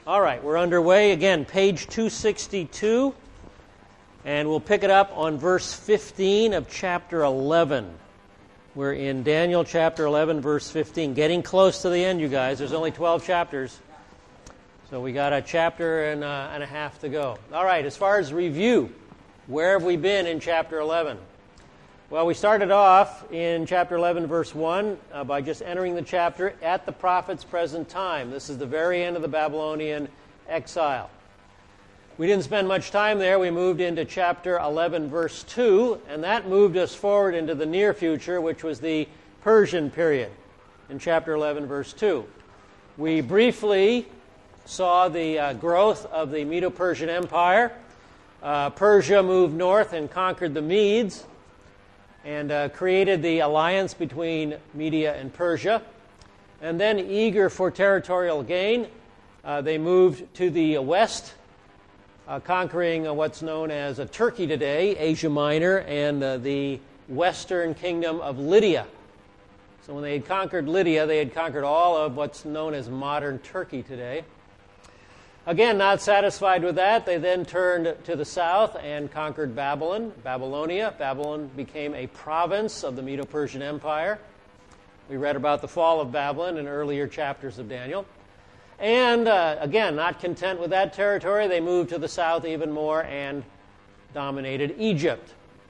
All right, we're underway. Again, page 262, and we'll pick it up on verse 15 of chapter 11. We're in Daniel chapter 11, verse 15. Getting close to the end, you guys. There's only 12 chapters, so we got a chapter and a half to go. All right, as far as review, where have we been in chapter 11? Well, we started off in chapter 11, verse 1, by just entering the chapter at the prophet's present time. This is the very end of the Babylonian exile. We didn't spend much time there. We moved into chapter 11, verse 2, and that moved us forward into the near future, which was the Persian period in chapter 11, verse 2. We briefly saw the growth of the Medo-Persian Empire. Persia moved north and conquered the Medes, and created the alliance between Media and Persia. And then, eager for territorial gain, they moved to the west, conquering what's known as Turkey today, Asia Minor, and the western kingdom of Lydia. So when they had conquered Lydia, they had conquered all of what's known as modern Turkey today. Again, not satisfied with that, they then turned to the south and conquered Babylonia. Babylon became a province of the Medo-Persian Empire. We read about the fall of Babylon in earlier chapters of Daniel. And again, not content with that territory, they moved to the south even more and dominated Egypt.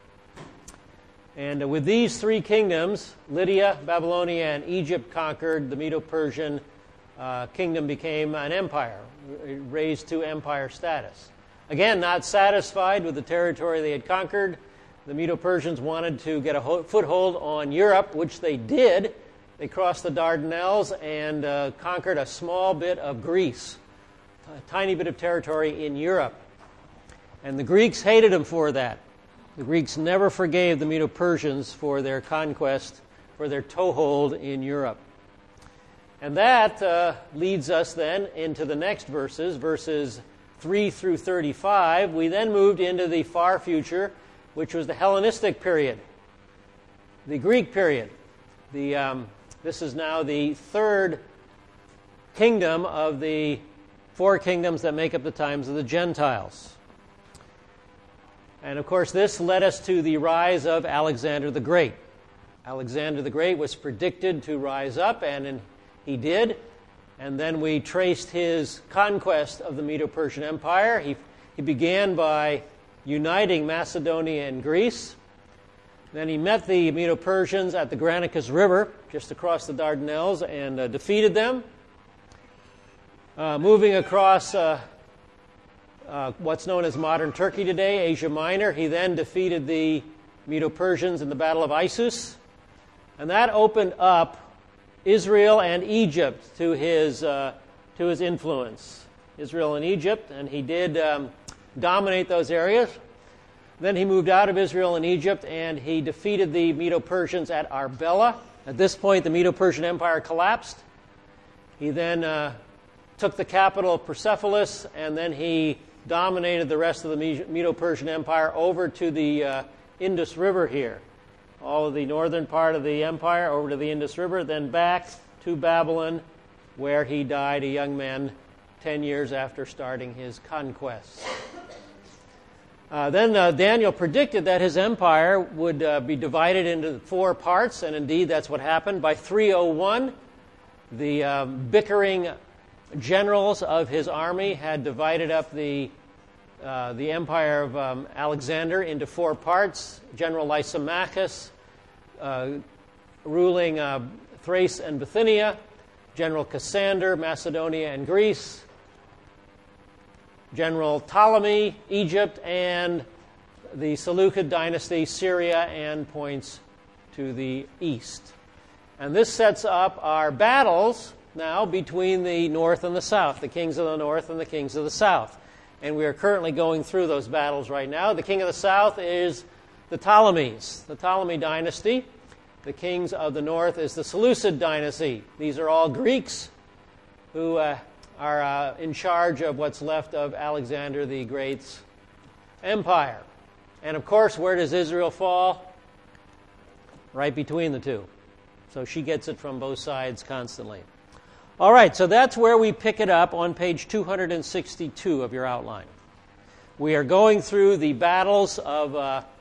And with these three kingdoms, Lydia, Babylonia, and Egypt conquered, the Medo-Persian kingdom became an empire, raised to empire status. Again, not satisfied with the territory they had conquered, the Medo-Persians wanted to get a foothold on Europe, which they did. They crossed the Dardanelles and conquered a small bit of Greece, a tiny bit of territory in Europe. And the Greeks hated them for that. The Greeks never forgave the Medo-Persians for their conquest, for their toehold in Europe. And that leads us then into the next verses 3 through 35. We then moved into the far future, which was the Hellenistic period, the Greek period. This is now the third kingdom of the four kingdoms that make up the times of the Gentiles. And of course, this led us to the rise of Alexander the Great. Alexander the Great was predicted to rise up, and he did, and then we traced his conquest of the Medo-Persian Empire. He began by uniting Macedonia and Greece. Then he met the Medo-Persians at the Granicus River, just across the Dardanelles, and defeated them. Moving across what's known as modern Turkey today, Asia Minor, he then defeated the Medo-Persians in the Battle of Issus. And that opened up Israel and Egypt to his influence. Israel and Egypt, and he did dominate those areas. Then he moved out of Israel and Egypt, and he defeated the Medo-Persians at Arbela. At this point, the Medo-Persian Empire collapsed. He then took the capital of Persepolis, and then he dominated the rest of the Medo-Persian Empire over to the Indus River here. All of the northern part of the empire over to the Indus River, then back to Babylon, where he died a young man 10 years after starting his conquests. Then Daniel predicted that his empire would be divided into four parts, and indeed that's what happened. By 301, the bickering generals of his army had divided up the empire of Alexander into four parts. General Lysimachus ruling Thrace and Bithynia, General Cassander, Macedonia and Greece, General Ptolemy, Egypt, and the Seleucid dynasty, Syria, and points to the east. And this sets up our battles now between the north and the south, the kings of the north and the kings of the south. And we are currently going through those battles right now. The king of the south is the Ptolemies, the Ptolemy dynasty. The kings of the north is the Seleucid dynasty. These are all Greeks who are in charge of what's left of Alexander the Great's empire. And of course, where does Israel fall? Right between the two. So she gets it from both sides constantly. All right, so that's where we pick it up on page 262 of your outline. We are going through the battles of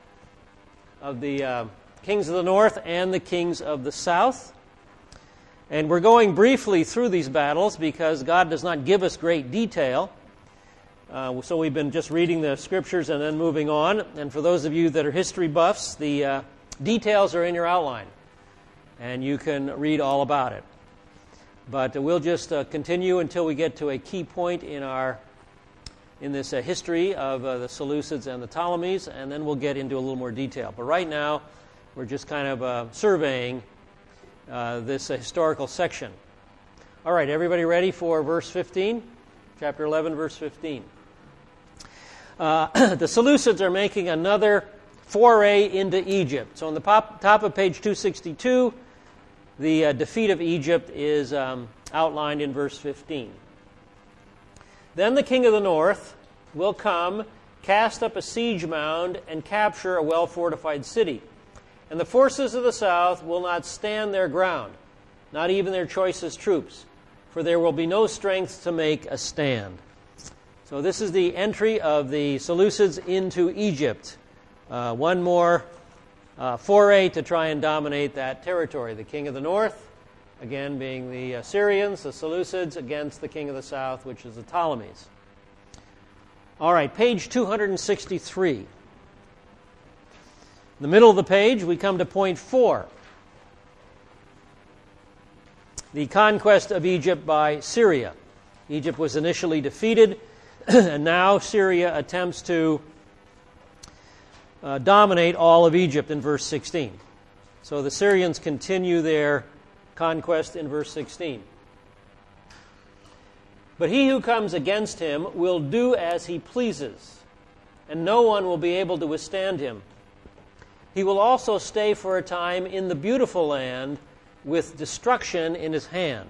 the kings of the north and the kings of the south. And we're going briefly through these battles because God does not give us great detail. So we've been just reading the scriptures and then moving on. And for those of you that are history buffs, the details are in your outline. And you can read all about it. But we'll just continue until we get to a key point in this history of the Seleucids and the Ptolemies, and then we'll get into a little more detail. But right now, we're just kind of surveying this historical section. All right, everybody ready for verse 15? Chapter 11, verse 15. The Seleucids are making another foray into Egypt. So on the top of page 262, the defeat of Egypt is outlined in verse 15. Then the king of the north will come, cast up a siege mound, and capture a well-fortified city. And the forces of the south will not stand their ground, not even their choicest troops, for there will be no strength to make a stand. So this is the entry of the Seleucids into Egypt. One more foray to try and dominate that territory. The king of the north, again being the Syrians, the Seleucids, against the king of the south, which is the Ptolemies. All right, page 263. In the middle of the page, we come to point 4. The conquest of Egypt by Syria. Egypt was initially defeated, and now Syria attempts to dominate all of Egypt in verse 16. So the Syrians continue their conquest in verse 16. But he who comes against him will do as he pleases, and no one will be able to withstand him. He will also stay for a time in the beautiful land with destruction in his hand.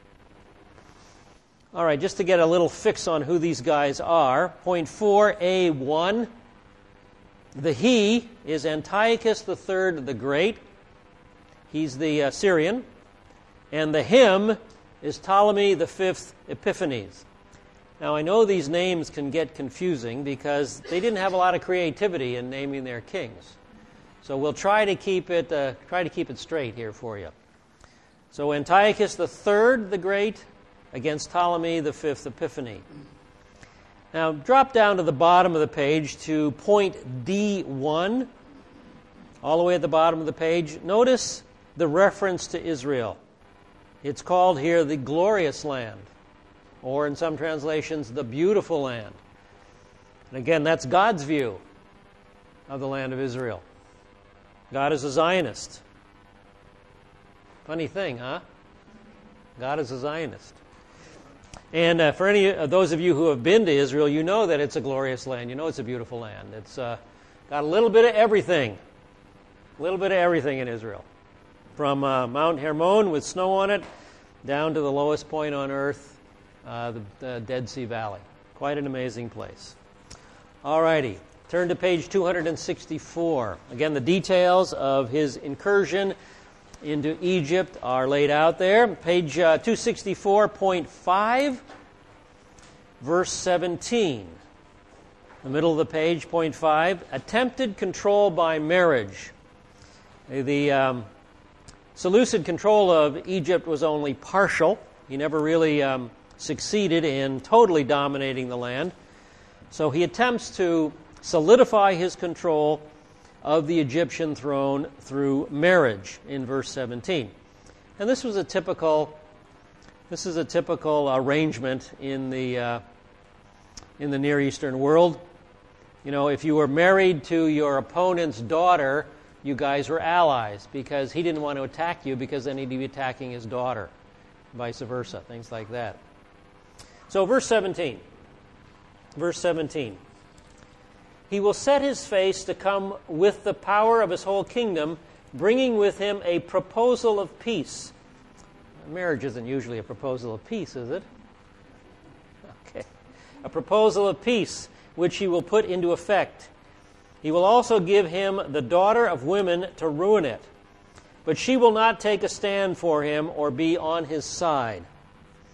All right, just to get a little fix on who these guys are, point 4a1. The he is Antiochus III the Great. He's the Syrian. And the him is Ptolemy V Epiphanes. Now, I know these names can get confusing because they didn't have a lot of creativity in naming their kings. So we'll try to keep it straight here for you. So Antiochus III the Great against Ptolemy V Epiphany. Now, drop down to the bottom of the page to point D1, all the way at the bottom of the page. Notice the reference to Israel. It's called here the glorious land, or in some translations, the beautiful land. And again, that's God's view of the land of Israel. God is a Zionist. Funny thing, huh? God is a Zionist. And for any of those of you who have been to Israel, you know that it's a glorious land. You know it's a beautiful land. It's got a little bit of everything. A little bit of everything in Israel. From Mount Hermon with snow on it, down to the lowest point on earth, the Dead Sea Valley. Quite an amazing place. All righty. Turn to page 264. Again, the details of his incursion into Egypt are laid out there. Page 264.5, verse 17. The middle of the page, point 5, attempted control by marriage. The Seleucid control of Egypt was only partial. He never really succeeded in totally dominating the land. So he attempts to solidify his control of the Egyptian throne through marriage in verse 17. And this is a typical arrangement in the Near Eastern world. You know, if you were married to your opponent's daughter, you guys were allies because he didn't want to attack you because then he'd be attacking his daughter, vice versa, things like that. So verse 17. Verse 17. He will set his face to come with the power of his whole kingdom, bringing with him a proposal of peace. Marriage isn't usually a proposal of peace, is it? Okay. A proposal of peace, which he will put into effect. He will also give him the daughter of women to ruin it, but she will not take a stand for him or be on his side.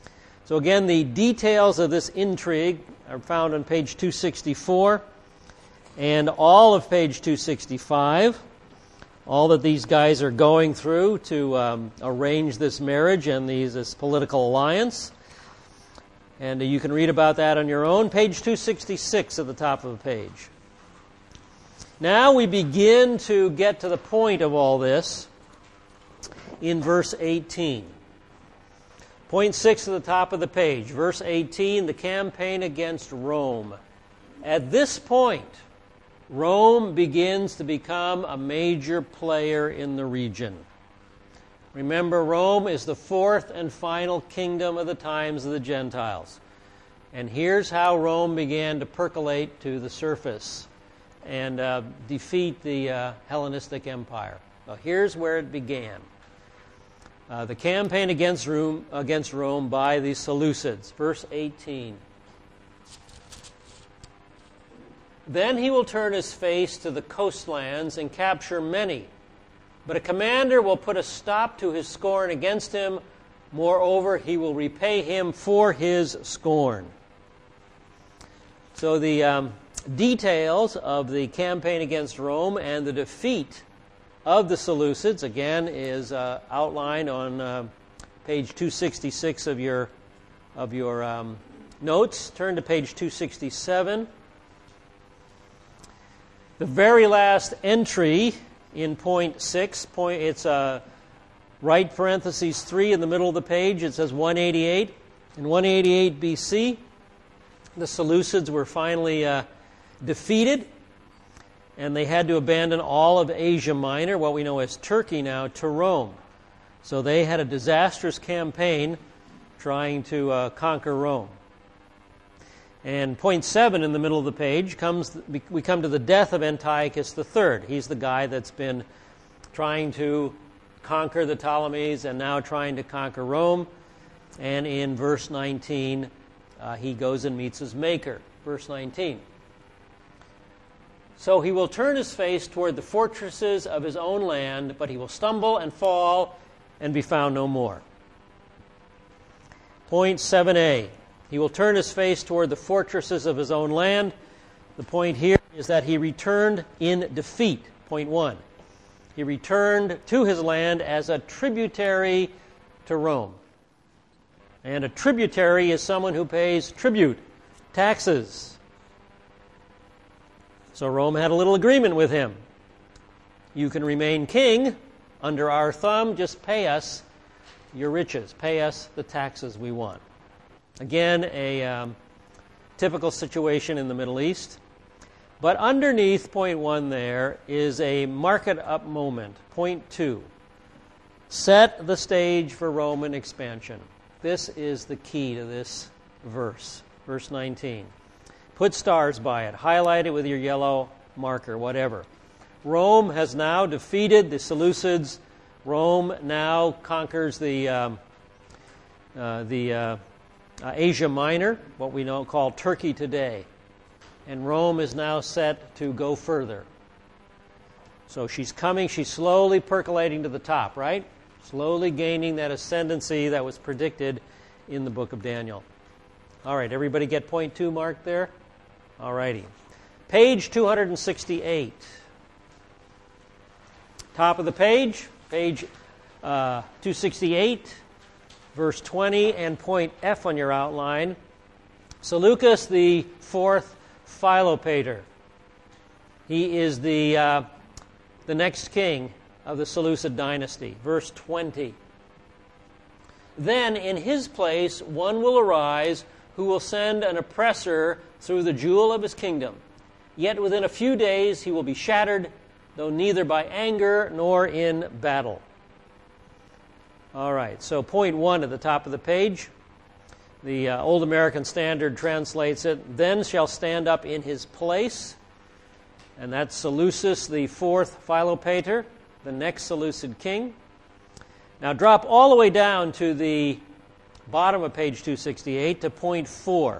So again, the details of this intrigue are found on page 264 and all of page 265. All that these guys are going through to arrange this marriage and this political alliance. And you can read about that on your own. Page 266 at the top of the page. Now we begin to get to the point of all this in verse 18. Point 6 at the top of the page. Verse 18, the campaign against Rome. At this point, Rome begins to become a major player in the region. Remember, Rome is the fourth and final kingdom of the times of the Gentiles. And here's how Rome began to percolate to the surface and defeat the Hellenistic Empire. Well, here's where it began. The campaign against Rome by the Seleucids. Verse 18. Then he will turn his face to the coastlands and capture many. But a commander will put a stop to his scorn against him. Moreover, he will repay him for his scorn. So the details of the campaign against Rome and the defeat of the Seleucids, again, is outlined on page 266 of your notes. Turn to page 267. The very last entry in point 6, it's right parentheses 3 in the middle of the page. It says 188. In 188 BC, the Seleucids were finally defeated, and they had to abandon all of Asia Minor, what we know as Turkey now, to Rome. So they had a disastrous campaign trying to conquer Rome. And point 7 in the middle of the page we come to the death of Antiochus III. He's the guy that's been trying to conquer the Ptolemies and now trying to conquer Rome. And in verse 19, he goes and meets his maker. Verse 19. So he will turn his face toward the fortresses of his own land, but he will stumble and fall and be found no more. Point 7a. He will turn his face toward the fortresses of his own land. The point here is that he returned in defeat. Point 1. He returned to his land as a tributary to Rome. And a tributary is someone who pays tribute, taxes. So Rome had a little agreement with him. You can remain king under our thumb, just pay us your riches, pay us the taxes we want. Again, a typical situation in the Middle East. But underneath point 1 there is a mark-it-up moment. Point 2. Set the stage for Roman expansion. This is the key to this verse. Verse 19. Put stars by it. Highlight it with your yellow marker, whatever. Rome has now defeated the Seleucids. Rome now conquers the Asia Minor, what we call Turkey today. And Rome is now set to go further. So she's slowly percolating to the top, right? Slowly gaining that ascendancy that was predicted in the book of Daniel. All right, everybody get point 2 marked there? All righty. Page 268. Top of the page, page 268. Verse 20 and point F on your outline. Seleucus the fourth Philopator. He is the next king of the Seleucid dynasty. Verse 20. Then in his place one will arise who will send an oppressor through the jewel of his kingdom. Yet within a few days he will be shattered, though neither by anger nor in battle. All right, so point 1 at the top of the page. The Old American Standard translates it, then shall stand up in his place. And that's Seleucus the fourth Philopator, the next Seleucid king. Now drop all the way down to the bottom of page 268 to point 4.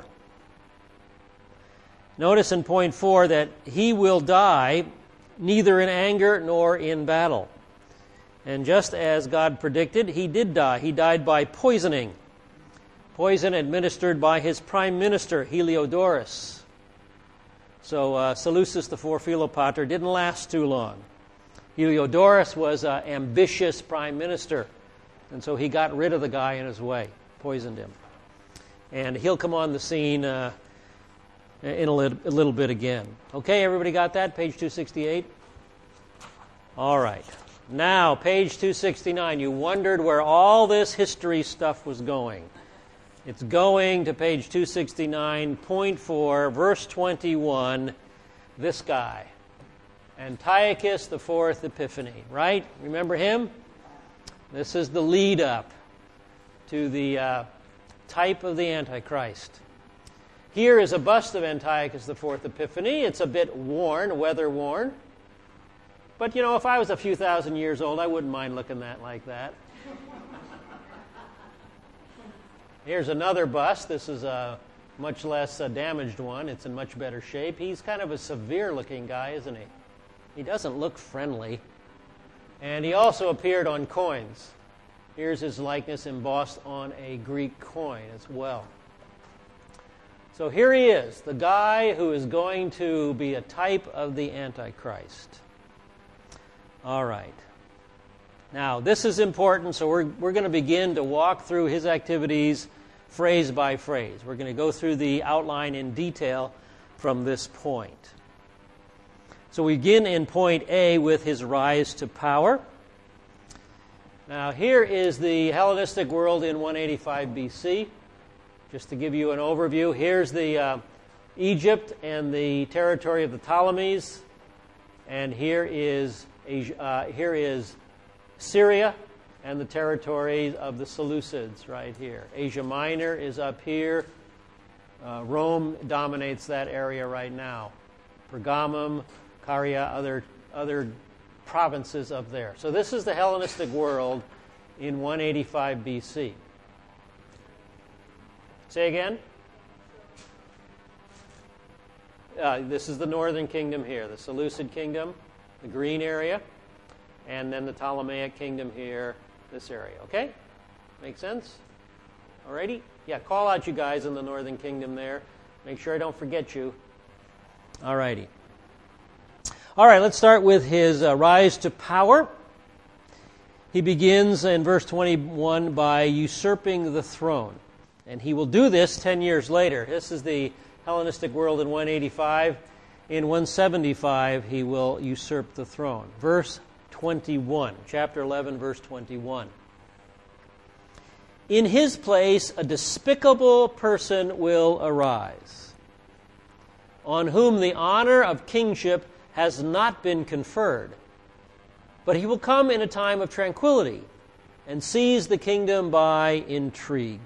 Notice in point 4 that he will die neither in anger nor in battle. And just as God predicted, he did die. He died by poisoning. Poison administered by his prime minister, Heliodorus. So Seleucus IV Philopator didn't last too long. Heliodorus was an ambitious prime minister, and so he got rid of the guy in his way, poisoned him. And he'll come on the scene in a little bit again. Okay, everybody got that? Page 268? All right. Now, page 269. You wondered where all this history stuff was going. It's going to page 269, point 4, verse 21, this guy, Antiochus IV Epiphanes, right? Remember him? This is the lead-up to the type of the Antichrist. Here is a bust of Antiochus IV Epiphanes. It's a bit worn, weather-worn. But, you know, if I was a few thousand years old, I wouldn't mind looking like that. Here's another bust. This is a much less damaged one. It's in much better shape. He's kind of a severe-looking guy, isn't he? He doesn't look friendly. And he also appeared on coins. Here's his likeness embossed on a Greek coin as well. So here he is, the guy who is going to be a type of the Antichrist. All right. Now, this is important, so we're going to begin to walk through his activities phrase by phrase. We're going to go through the outline in detail from this point. So we begin in point A with his rise to power. Now, here is the Hellenistic world in 185 BC. Just to give you an overview, here's the Egypt and the territory of the Ptolemies, and here is Syria and the territories of the Seleucids right here. Asia Minor is up here. Rome dominates that area right now. Pergamum, Caria, other provinces up there. So this is the Hellenistic world in 185 BC. Say again? This is the northern kingdom here, the Seleucid kingdom, the green area, and then the Ptolemaic kingdom here, this area. Okay? Make sense? Alrighty? Yeah, call out you guys in the northern kingdom there. Make sure I don't forget you. Alrighty. All right, let's start with his rise to power. He begins in verse 21 by usurping the throne. And he will do this 10 years later. This is the Hellenistic world in 185. In 175, he will usurp the throne. Verse 21, chapter 11, verse 21. In his place, a despicable person will arise, on whom the honor of kingship has not been conferred. But he will come in a time of tranquility and seize the kingdom by intrigue.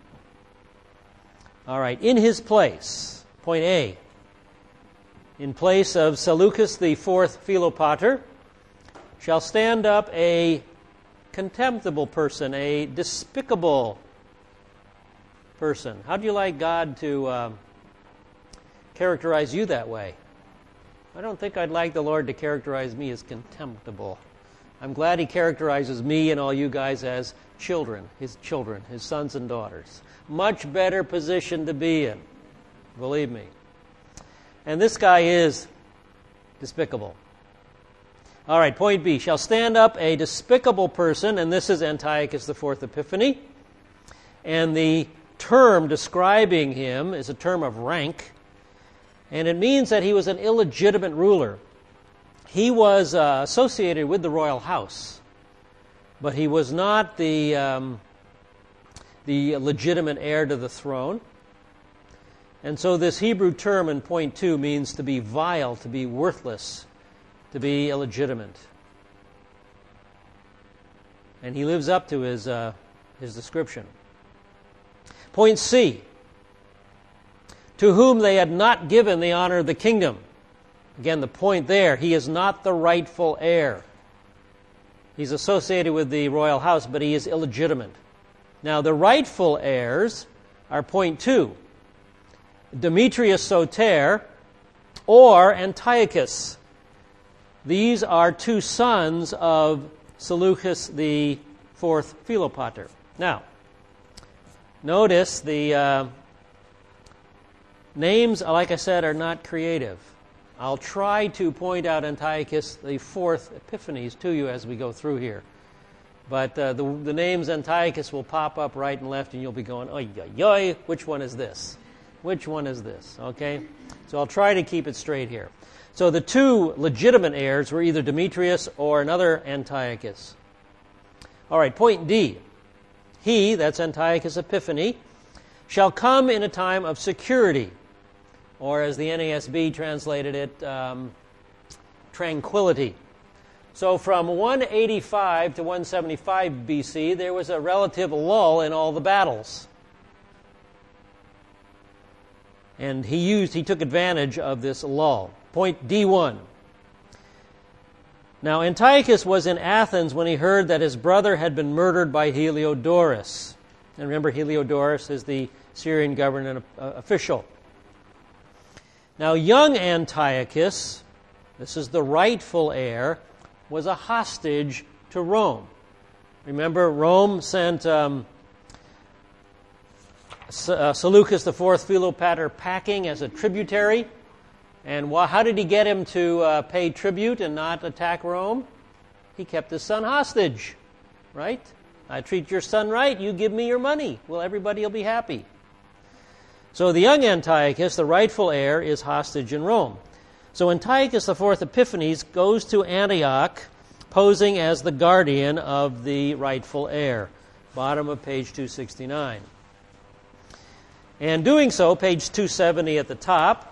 All right, in his place, point A, in place of Seleucus IV Philopator, shall stand up a contemptible person, a despicable person. How do you like God to characterize you that way? I don't think I'd like the Lord to characterize me as contemptible. I'm glad he characterizes me and all you guys as children, his sons and daughters. Much better position to be in, believe me. And this guy is despicable. All right, point B. Shall stand up a despicable person, and this is Antiochus IV Epiphanes. And the term describing him is a term of rank, and it means that he was an illegitimate ruler. He was associated with the royal house, but he was not the legitimate heir to the throne. And so this Hebrew term in point 2 means to be vile, to be worthless, to be illegitimate. And he lives up to his description. Point C, to whom they had not given the honor of the kingdom. Again, the point there, he is not the rightful heir. He's associated with the royal house, but he is illegitimate. Now, the rightful heirs are point 2, Demetrius Soter or Antiochus. These are two sons of Seleucus IV Philopator. Now, Notice the names, like I said, are not creative. I'll try to point out Antiochus the Fourth Epiphanes to you as we go through here. But the names Antiochus will pop up right and left, and you'll be going, oy, oy, oy, which one is this? Which one is this? Okay? So I'll try to keep it straight here. So the two legitimate heirs were either Demetrius or another Antiochus. All right, point D. He, that's Antiochus Epiphanes, shall come in a time of security, or as the NASB translated it, tranquility. So from 185 to 175 BC, there was a relative lull in all the battles. And he took advantage of this lull. Point D1. Now Antiochus was in Athens when he heard that his brother had been murdered by Heliodorus. And remember, Heliodorus is the Syrian government official. Now young Antiochus, this is the rightful heir, was a hostage to Rome. Remember, Rome sent Seleucus IV Philopator packing as a tributary. And how did he get him to pay tribute and not attack Rome? He kept his son hostage, right? I treat your son right, you give me your money. Well, everybody will be happy. So the young Antiochus, the rightful heir, is hostage in Rome. So Antiochus IV Epiphanes goes to Antioch, posing as the guardian of the rightful heir. Bottom of page 269. And doing so, page 270 at the top,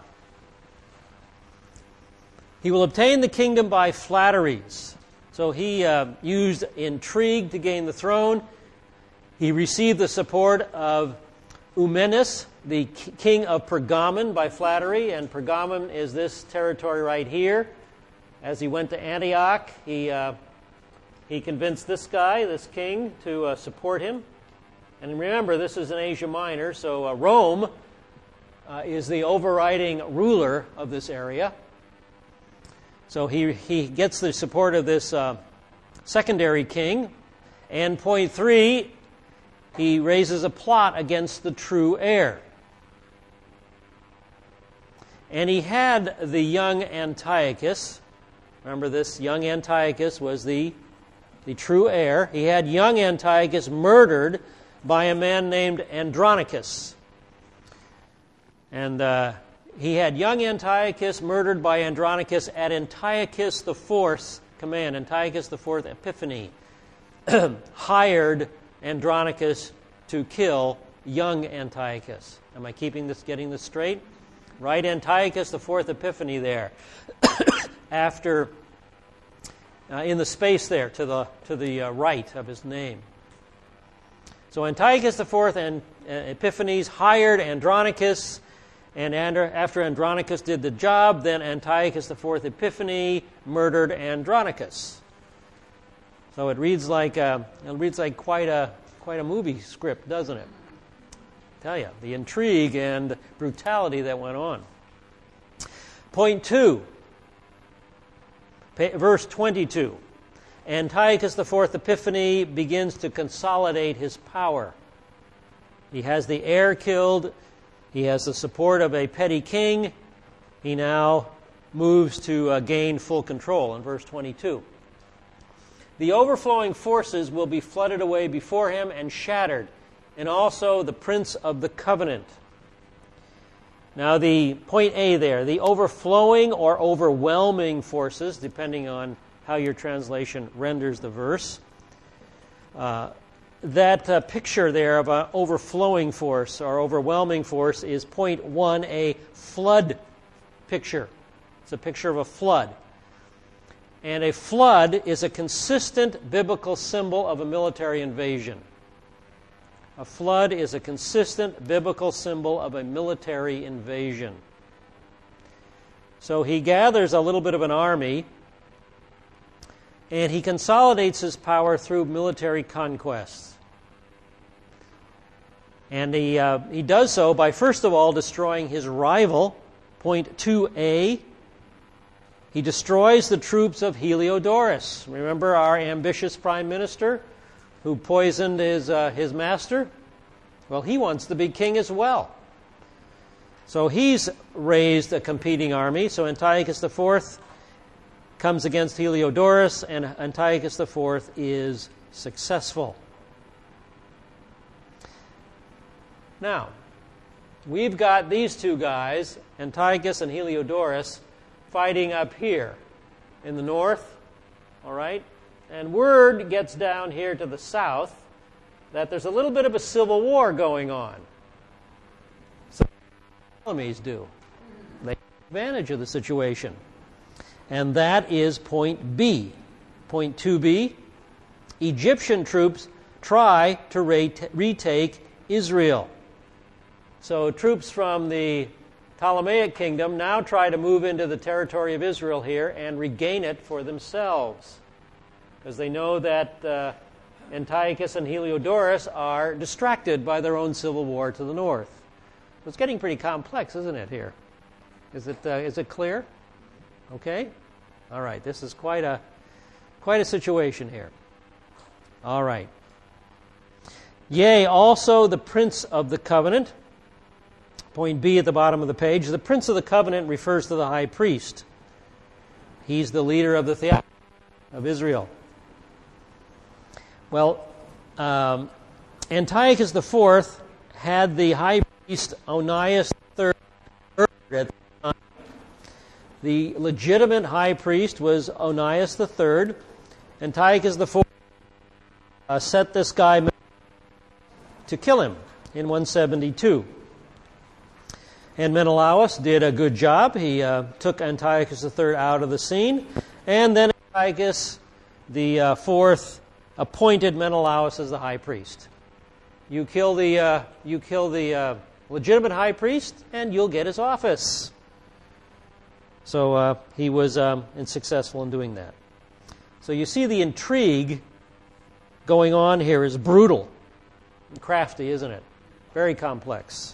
he will obtain the kingdom by flatteries. So he used intrigue to gain the throne. He received the support of Eumenes, the king of Pergamon, by flattery. And Pergamon is this territory right here. As he went to Antioch, he convinced this guy, this king, to support him. And remember, this is in Asia Minor, so Rome is the overriding ruler of this area. So he gets the support of this secondary king. And point 3, he raises a plot against the true heir. And he had the young Antiochus. Remember, this young Antiochus was the true heir. He had young Antiochus murdered by a man named Andronicus. And he had young Antiochus murdered by Andronicus at Antiochus IV's command. Antiochus IV Epiphanes hired Andronicus to kill young Antiochus. Am I getting this straight? Right, Antiochus IV Epiphanes there. After, in the space there to the right of his name. So Antiochus IV and Epiphanes hired Andronicus. And after Andronicus did the job, then Antiochus IV Epiphanes murdered Andronicus. So it reads like quite a movie script, doesn't it? I tell you, the intrigue and brutality that went on. Point 2, verse 22. Antiochus IV Epiphanes begins to consolidate his power. He has the heir killed. He has the support of a petty king. He now moves to gain full control in verse 22. The overflowing forces will be flooded away before him and shattered, and also the prince of the covenant. Now the point A there, the overflowing or overwhelming forces, depending on how your translation renders the verse, that picture there of an overflowing force or overwhelming force is point 1, a flood picture. It's a picture of a flood. And a flood is a consistent biblical symbol of a military invasion. A flood is a consistent biblical symbol of a military invasion. So he gathers a little bit of an army, and he consolidates his power through military conquests. And he does so by, first of all, destroying his rival, point 2a. He destroys the troops of Heliodorus. Remember our ambitious prime minister who poisoned his master? Well, he wants to be king as well. So he's raised a competing army. So Antiochus IV comes against Heliodorus, and Antiochus IV is successful. Now, we've got these two guys, Antiochus and Heliodorus, fighting up here in the north, all right? And word gets down here to the south that there's a little bit of a civil war going on. So the Ptolemies do. They take advantage of the situation. And that is point B. Point 2B, Egyptian troops try to retake Israel. So troops from the Ptolemaic kingdom now try to move into the territory of Israel here and regain it for themselves, because they know that Antiochus and Heliodorus are distracted by their own civil war to the north. So it's getting pretty complex, isn't it, here? Is it clear? Okay? All right, this is quite a situation here. All right. Yea, also the prince of the covenant. Point B at the bottom of the page. The prince of the covenant refers to the high priest. He's the leader of the theocracy of Israel. Well, Antiochus IV had the high priest Onias III at the time. The legitimate high priest was Onias III. Antiochus IV set this guy to kill him in 172. And Menelaus did a good job. He took Antiochus III out of the scene. And then Antiochus IV appointed Menelaus as the high priest. You kill the legitimate high priest, and you'll get his office. So he was successful in doing that. So you see the intrigue going on here is brutal and crafty, isn't it? Very complex.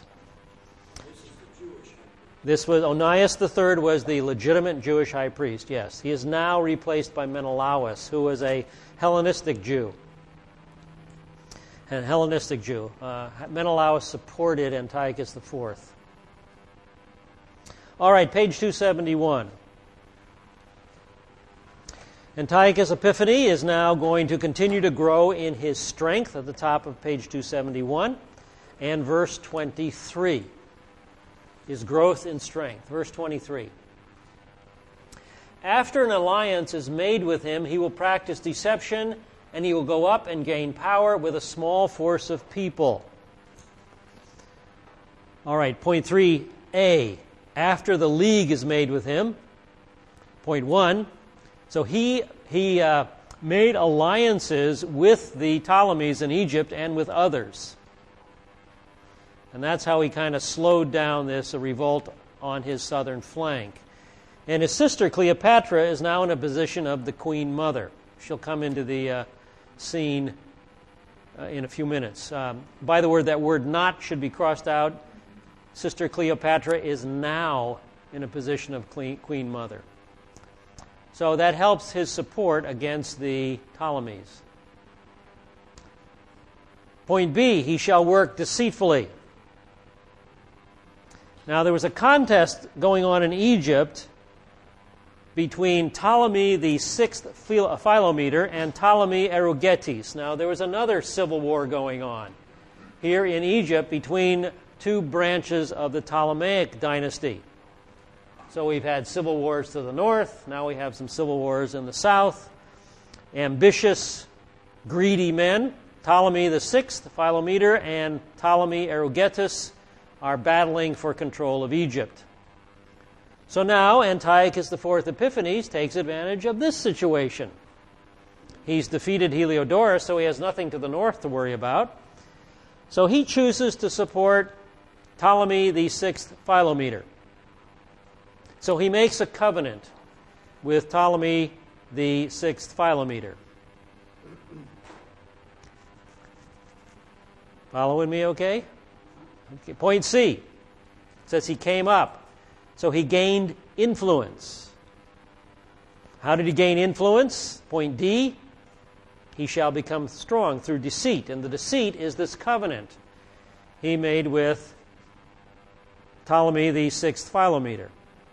This was Onias III was the legitimate Jewish high priest, yes. He is now replaced by Menelaus, who was a Hellenistic Jew. Menelaus supported Antiochus IV. All right, page 271. Antiochus Epiphanes is now going to continue to grow in his strength at the top of page 271 and verse 23. His growth in strength. Verse 23. After an alliance is made with him, he will practice deception, and he will go up and gain power with a small force of people. All right, point 3a. After the league is made with him. Point 1. So he made alliances with the Ptolemies in Egypt and with others. And that's how he kind of slowed down this revolt on his southern flank. And his sister Cleopatra is now in a position of the queen mother. She'll come into the scene in a few minutes. By the word, that word not should be crossed out. Sister Cleopatra is now in a position of queen mother. So that helps his support against the Ptolemies. Point B, he shall work deceitfully. Now, there was a contest going on in Egypt between Ptolemy the sixth Philometor and Ptolemy Euergetes. Now, there was another civil war going on here in Egypt between two branches of the Ptolemaic dynasty. So we've had civil wars to the north. Now we have some civil wars in the south. Ambitious, greedy men, Ptolemy the sixth Philometor and Ptolemy Euergetes, are battling for control of Egypt. So now Antiochus IV Epiphanes takes advantage of this situation. He's defeated Heliodorus, so he has nothing to the north to worry about. So he chooses to support Ptolemy the sixth Philometor. So he makes a covenant with Ptolemy the sixth Philometor. Following me okay? Okay, point C. It says he came up. So he gained influence. How did he gain influence? Point D. He shall become strong through deceit. And the deceit is this covenant. he made with Ptolemy the sixth Philometor.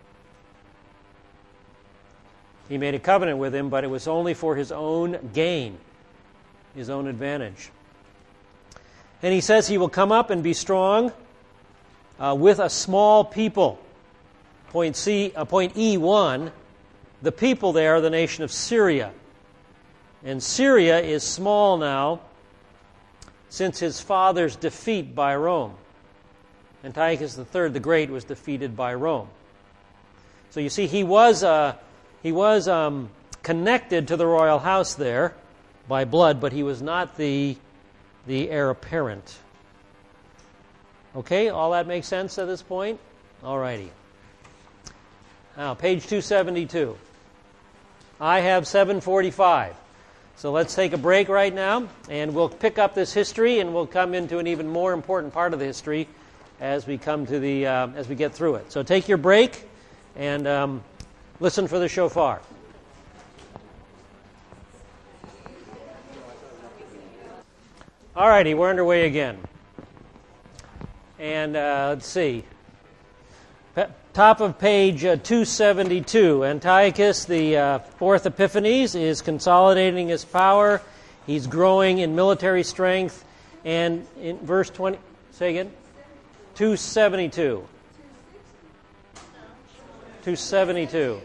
He made a covenant with him, but it was only for his own gain, his own advantage. And he says he will come up and be strong with a small people. Point E1, the people there are the nation of Syria. And Syria is small now since his father's defeat by Rome. Antiochus III the Great was defeated by Rome. So you see, he was connected to the royal house there by blood, but he was not the heir apparent. Okay, all that makes sense at this point? All righty. Now, page 272. I have 745. So let's take a break right now, and we'll pick up this history, and we'll come into an even more important part of the history as we come to as we get through it. So take your break and listen for the shofar. All righty, we're underway again. And let's see. Top of page 272. Antiochus, the fourth Epiphanes, is consolidating his power. He's growing in military strength. And in verse 20, say again? 272. 272.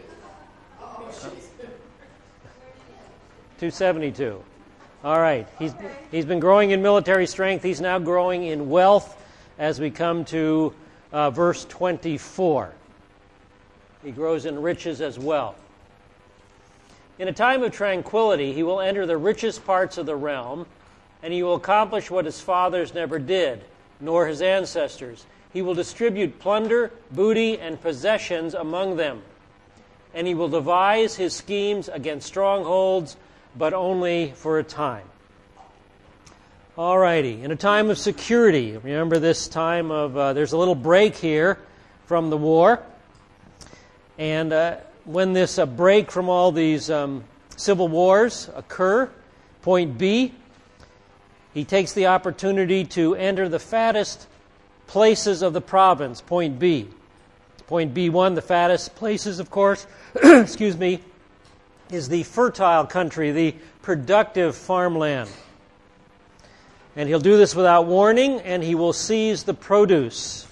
272. All right. He's been growing in military strength. He's now growing in wealth as we come to verse 24. He grows in riches as well. In a time of tranquility, he will enter the richest parts of the realm, and he will accomplish what his fathers never did, nor his ancestors. He will distribute plunder, booty, and possessions among them. And he will devise his schemes against strongholds, but only for a time. All righty. In a time of security, remember this time of, there's a little break here from the war. And when this break from all these civil wars occur, point B, he takes the opportunity to enter the fattest places of the province, point B. Point B1, the fattest places, of course, excuse me, is the fertile country, the productive farmland. And he'll do this without warning, and he will seize the produce.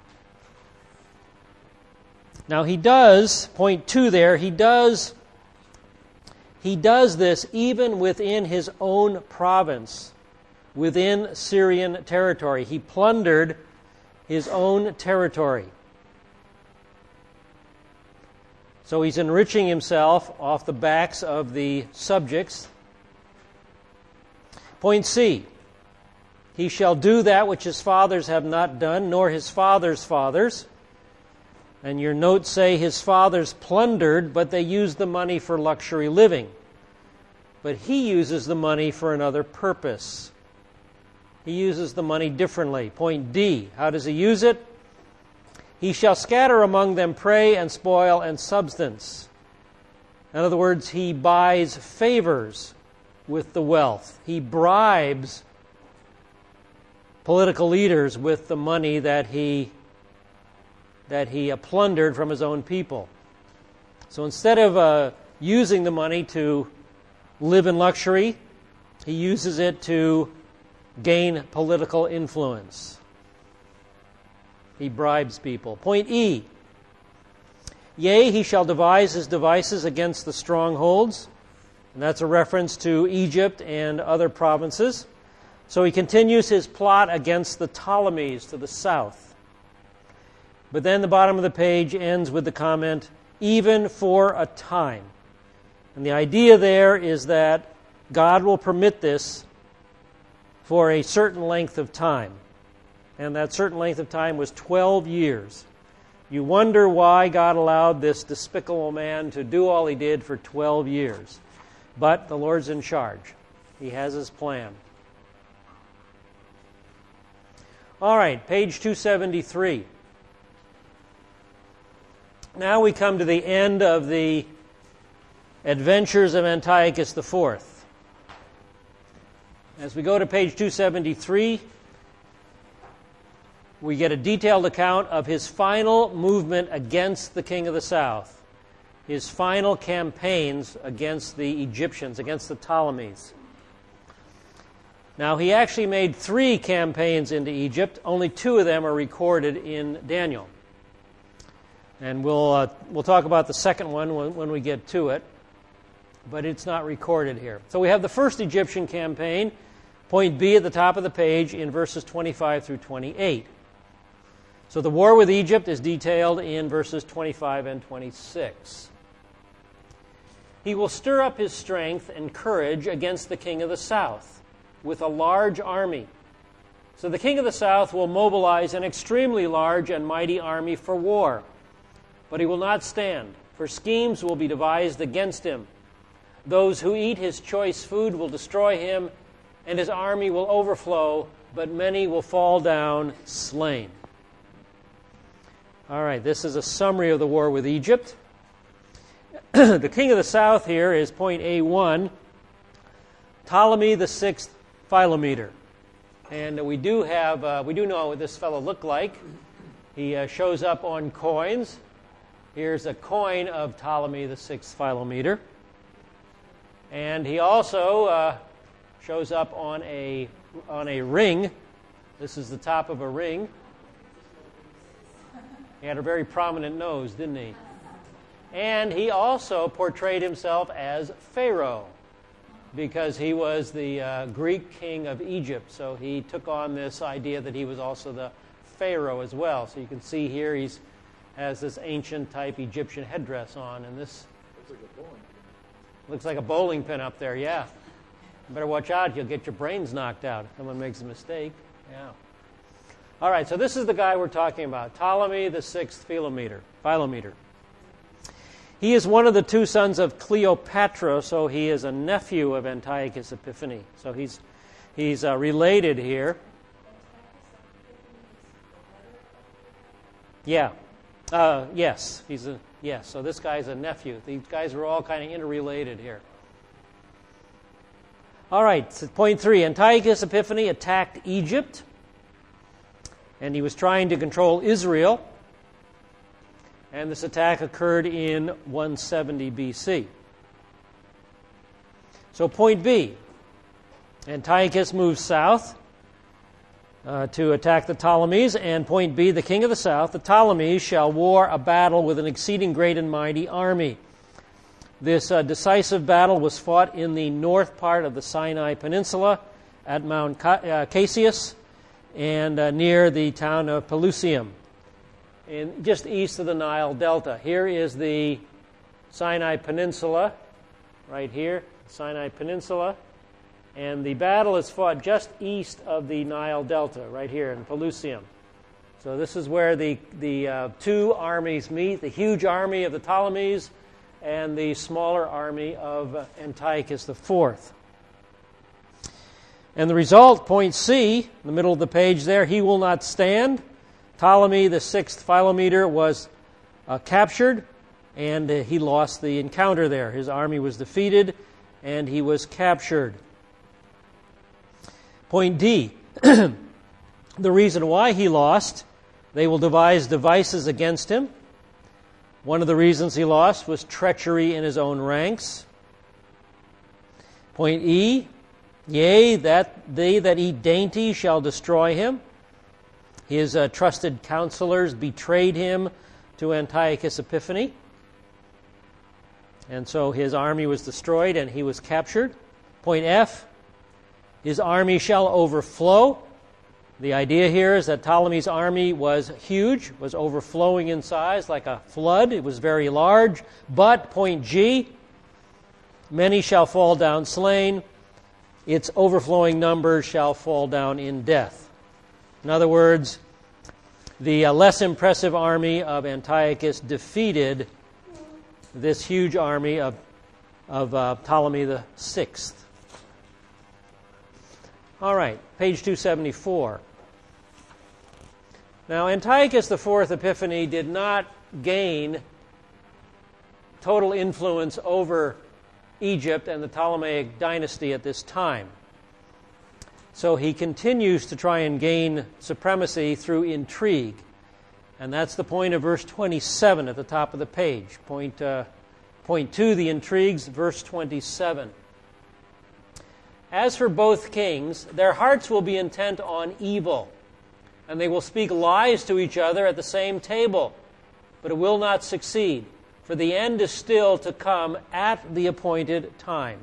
Now he does, point 2 there, he does this even within his own province, within Syrian territory. He plundered his own territory. So he's enriching himself off the backs of the subjects. Point C, he shall do that which his fathers have not done, nor his fathers' fathers. And your notes say his fathers plundered, but they used the money for luxury living. But he uses the money for another purpose. He uses the money differently. Point D, how does he use it? He shall scatter among them prey and spoil and substance. In other words, he buys favors with the wealth. He bribes political leaders with the money that he plundered from his own people. So instead of using the money to live in luxury, he uses it to gain political influence. He bribes people. Point E, yea, he shall devise his devices against the strongholds. And that's a reference to Egypt and other provinces. So he continues his plot against the Ptolemies to the south. But then the bottom of the page ends with the comment, even for a time. And the idea there is that God will permit this for a certain length of time. And that certain length of time was 12 years. You wonder why God allowed this despicable man to do all he did for 12 years. But the Lord's in charge. He has his plan. All right, page 273. Now we come to the end of the adventures of Antiochus IV. As we go to page 273, we get a detailed account of his final movement against the king of the south, his final campaigns against the Egyptians, against the Ptolemies. Now, he actually made 3 campaigns into Egypt. Only 2 of them are recorded in Daniel. And we'll talk about the second one when we get to it, but it's not recorded here. So we have the first Egyptian campaign, point B at the top of the page in verses 25 through 28. So the war with Egypt is detailed in verses 25 and 26. He will stir up his strength and courage against the king of the south with a large army. So the king of the south will mobilize an extremely large and mighty army for war. But he will not stand, for schemes will be devised against him. Those who eat his choice food will destroy him, and his army will overflow, but many will fall down slain. All right, this is a summary of the war with Egypt. The king of the south here is point A1, Ptolemy the sixth Philometor. And we do know what this fellow looked like. He shows up on coins. Here's a coin of Ptolemy the sixth Philometor. And he also shows up on a ring. This is the top of a ring. He had a very prominent nose, didn't he? And he also portrayed himself as Pharaoh, because he was the Greek king of Egypt. So he took on this idea that he was also the Pharaoh as well. So you can see here he has this ancient type Egyptian headdress on, and this looks like a bowling pin up there, yeah. You better watch out, you'll get your brains knocked out if someone makes a mistake. Yeah. All right, so this is the guy we're talking about, Ptolemy the sixth Philometor. He is one of the 2 sons of Cleopatra, so he is a nephew of Antiochus Epiphanes. So he's related here. Yeah. Yes. Yes. So this guy's a nephew. These guys are all kind of interrelated here. All right. So point 3. Antiochus Epiphanes attacked Egypt, and he was trying to control Israel. And this attack occurred in 170 BC. So point B, Antiochus moves south to attack the Ptolemies. And point B, the king of the south, the Ptolemies, shall war a battle with an exceeding great and mighty army. This decisive battle was fought in the north part of the Sinai Peninsula at Mount Casius and near the town of Pelusium, just east of the Nile Delta. Here is the Sinai Peninsula, right here, Sinai Peninsula, and the battle is fought just east of the Nile Delta, right here in Pelusium. So this is where the 2 armies meet, the huge army of the Ptolemies and the smaller army of Antiochus IV. And the result, point C, in the middle of the page there, he will not stand. Ptolemy the sixth Philometor was captured, and he lost the encounter there. His army was defeated, and he was captured. Point D, the reason why he lost, they will devise devices against him. One of the reasons he lost was treachery in his own ranks. Point E, yea, that they that eat dainty shall destroy him. His trusted counselors betrayed him to Antiochus Epiphanes. And so his army was destroyed and he was captured. Point F, his army shall overflow. The idea here is that Ptolemy's army was huge, was overflowing in size like a flood. It was very large. But, point G, many shall fall down slain. Its overflowing numbers shall fall down in death. In other words, the less impressive army of Antiochus defeated this huge army of Ptolemy the sixth. All right, page 274. Now, Antiochus IV Epiphanes did not gain total influence over Egypt and the Ptolemaic dynasty at this time. So he continues to try and gain supremacy through intrigue. And that's the point of verse 27 at the top of the page. Point 2, the intrigues, verse 27. As for both kings, their hearts will be intent on evil, and they will speak lies to each other at the same table, but it will not succeed, for the end is still to come at the appointed time.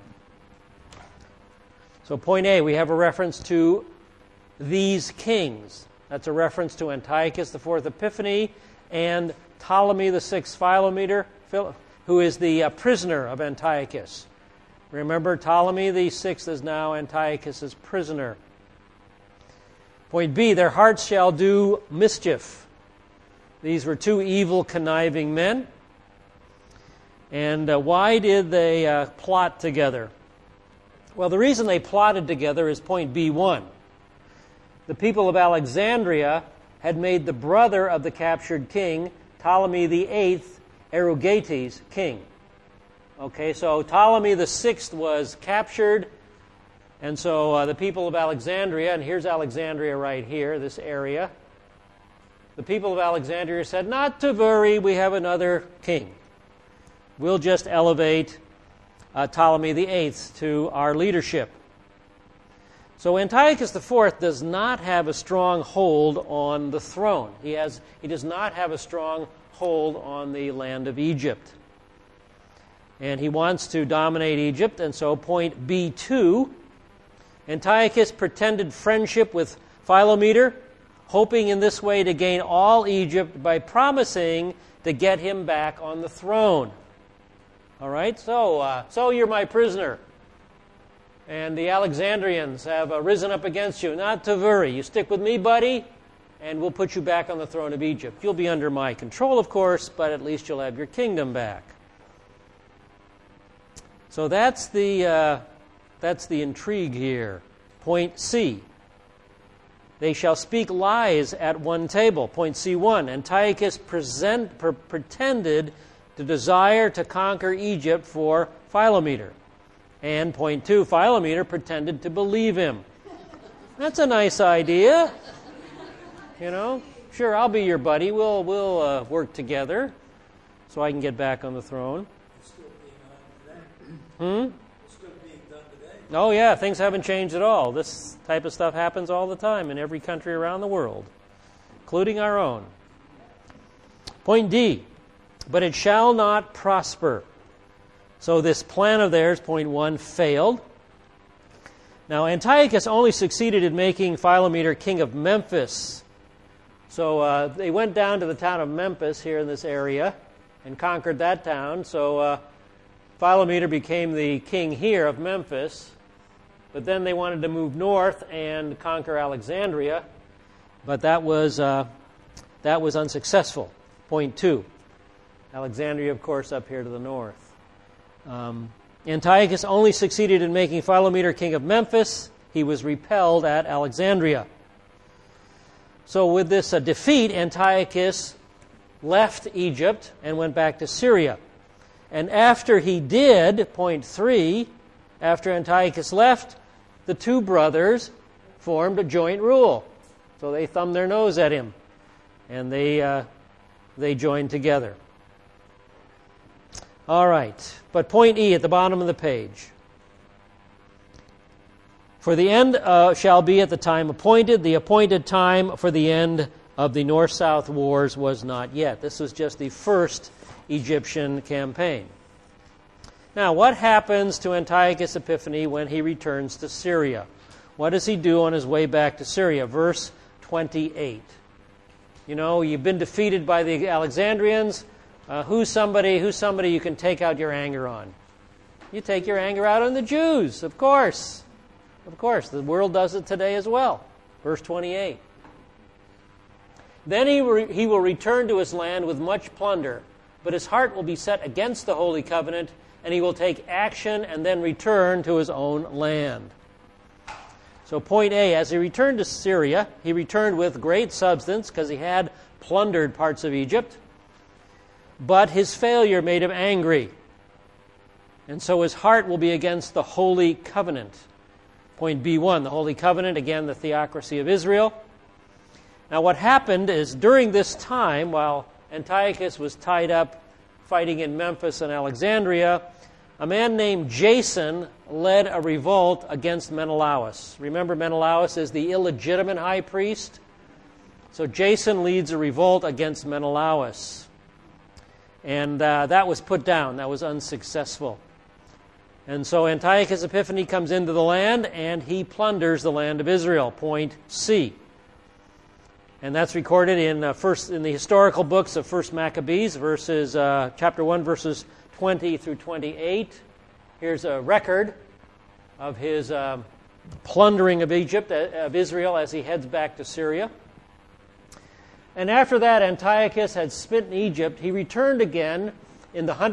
So point A, we have a reference to these kings. That's a reference to Antiochus IV Epiphanes and Ptolemy VI Philometor, who is the prisoner of Antiochus. Remember, Ptolemy VI is now Antiochus' prisoner. Point B, their hearts shall do mischief. These were two evil, conniving men. And why did they plot together? Well, the reason they plotted together is point B1. The people of Alexandria had made the brother of the captured king, Ptolemy VIII, Euergetes, king. Okay, so Ptolemy VI was captured, and so the people of Alexandria, and here's Alexandria right here, this area. The people of Alexandria said, not to worry, we have another king. We'll just elevate Ptolemy VIII to our leadership. So Antiochus IV does not have a strong hold on the throne. He does not have a strong hold on the land of Egypt. And he wants to dominate Egypt, and so point B2, Antiochus pretended friendship with Philometor, hoping in this way to gain all Egypt by promising to get him back on the throne. All right, so you're my prisoner. And the Alexandrians have risen up against you. Not to worry. You stick with me, buddy, and we'll put you back on the throne of Egypt. You'll be under my control, of course, but at least you'll have your kingdom back. So that's the intrigue here. Point C. They shall speak lies at one table. Point C1. Antiochus pretended to desire to conquer Egypt for Philometor. And point 2, Philometor pretended to believe him. That's a nice idea. You know, sure, I'll be your buddy. We'll work together so I can get back on the throne. It's still being done today. It's still being done today. Oh yeah, things haven't changed at all. This type of stuff happens all the time in every country around the world, including our own. Point D, but it shall not prosper. So this plan of theirs, point 1, failed. Now Antiochus only succeeded in making Philometor king of Memphis. So they went down to the town of Memphis here in this area and conquered that town. So Philometor became the king here of Memphis. But then they wanted to move north and conquer Alexandria. But that was unsuccessful. Point 2. Alexandria, of course, up here to the north. Antiochus only succeeded in making Philometor king of Memphis. He was repelled at Alexandria. So with this defeat, Antiochus left Egypt and went back to Syria. And after he did, point 3, after Antiochus left, the two brothers formed a joint rule. So they thumbed their nose at him, and they joined together. All right, but point E at the bottom of the page. For the end shall be at the time appointed. The appointed time for the end of the North-South wars was not yet. This was just the first Egyptian campaign. Now, what happens to Antiochus Epiphanes when he returns to Syria? What does he do on his way back to Syria? Verse 28. You know, you've been defeated by the Alexandrians. Who's somebody you can take out your anger on? You take your anger out on the Jews, of course. Of course, the world does it today as well. Verse 28. Then he will return to his land with much plunder, but his heart will be set against the Holy Covenant, and he will take action and then return to his own land. So point A, as he returned to Syria, he returned with great substance because he had plundered parts of Egypt. But his failure made him angry. And so his heart will be against the Holy Covenant. Point B1, the Holy Covenant, again, the theocracy of Israel. Now what happened is during this time, while Antiochus was tied up fighting in Memphis and Alexandria, a man named Jason led a revolt against Menelaus. Remember, Menelaus is the illegitimate high priest. So Jason leads a revolt against Menelaus. And that was put down. That was unsuccessful. And so Antiochus Epiphanes comes into the land, and he plunders the land of Israel. Point C. And that's recorded in the historical books of 1 Maccabees, chapter 1, verses 20 through 28. Here's a record of his plundering of Israel, as he heads back to Syria. And after that, Antiochus had smitten Egypt. He returned again in the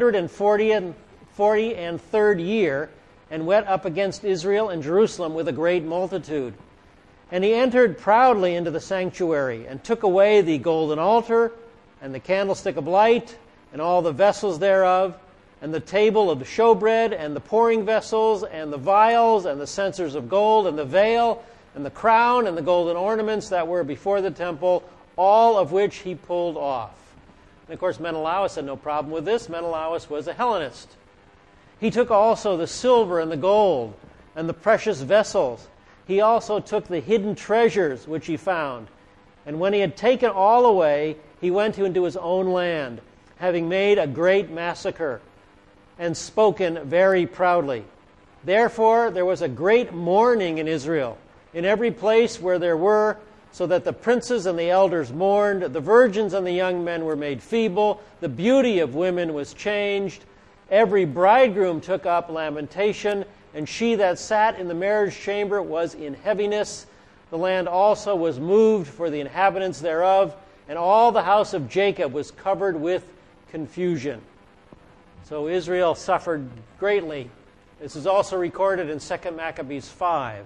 143rd year and went up against Israel and Jerusalem with a great multitude. And he entered proudly into the sanctuary and took away the golden altar and the candlestick of light and all the vessels thereof, and the table of the showbread and the pouring vessels and the vials and the censers of gold and the veil and the crown and the golden ornaments that were before the temple, all of which he pulled off. And of course, Menelaus had no problem with this. Menelaus was a Hellenist. He took also the silver and the gold and the precious vessels. He also took the hidden treasures which he found. And when he had taken all away, he went into his own land, having made a great massacre, and spoken very proudly. Therefore there was a great mourning in Israel, in every place where there were, so that the princes and the elders mourned, the virgins and the young men were made feeble, the beauty of women was changed, every bridegroom took up lamentation, and she that sat in the marriage chamber was in heaviness. The land also was moved for the inhabitants thereof, and all the house of Jacob was covered with confusion. So Israel suffered greatly. This is also recorded in 2 Maccabees 5.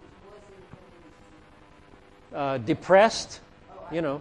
Depressed, No.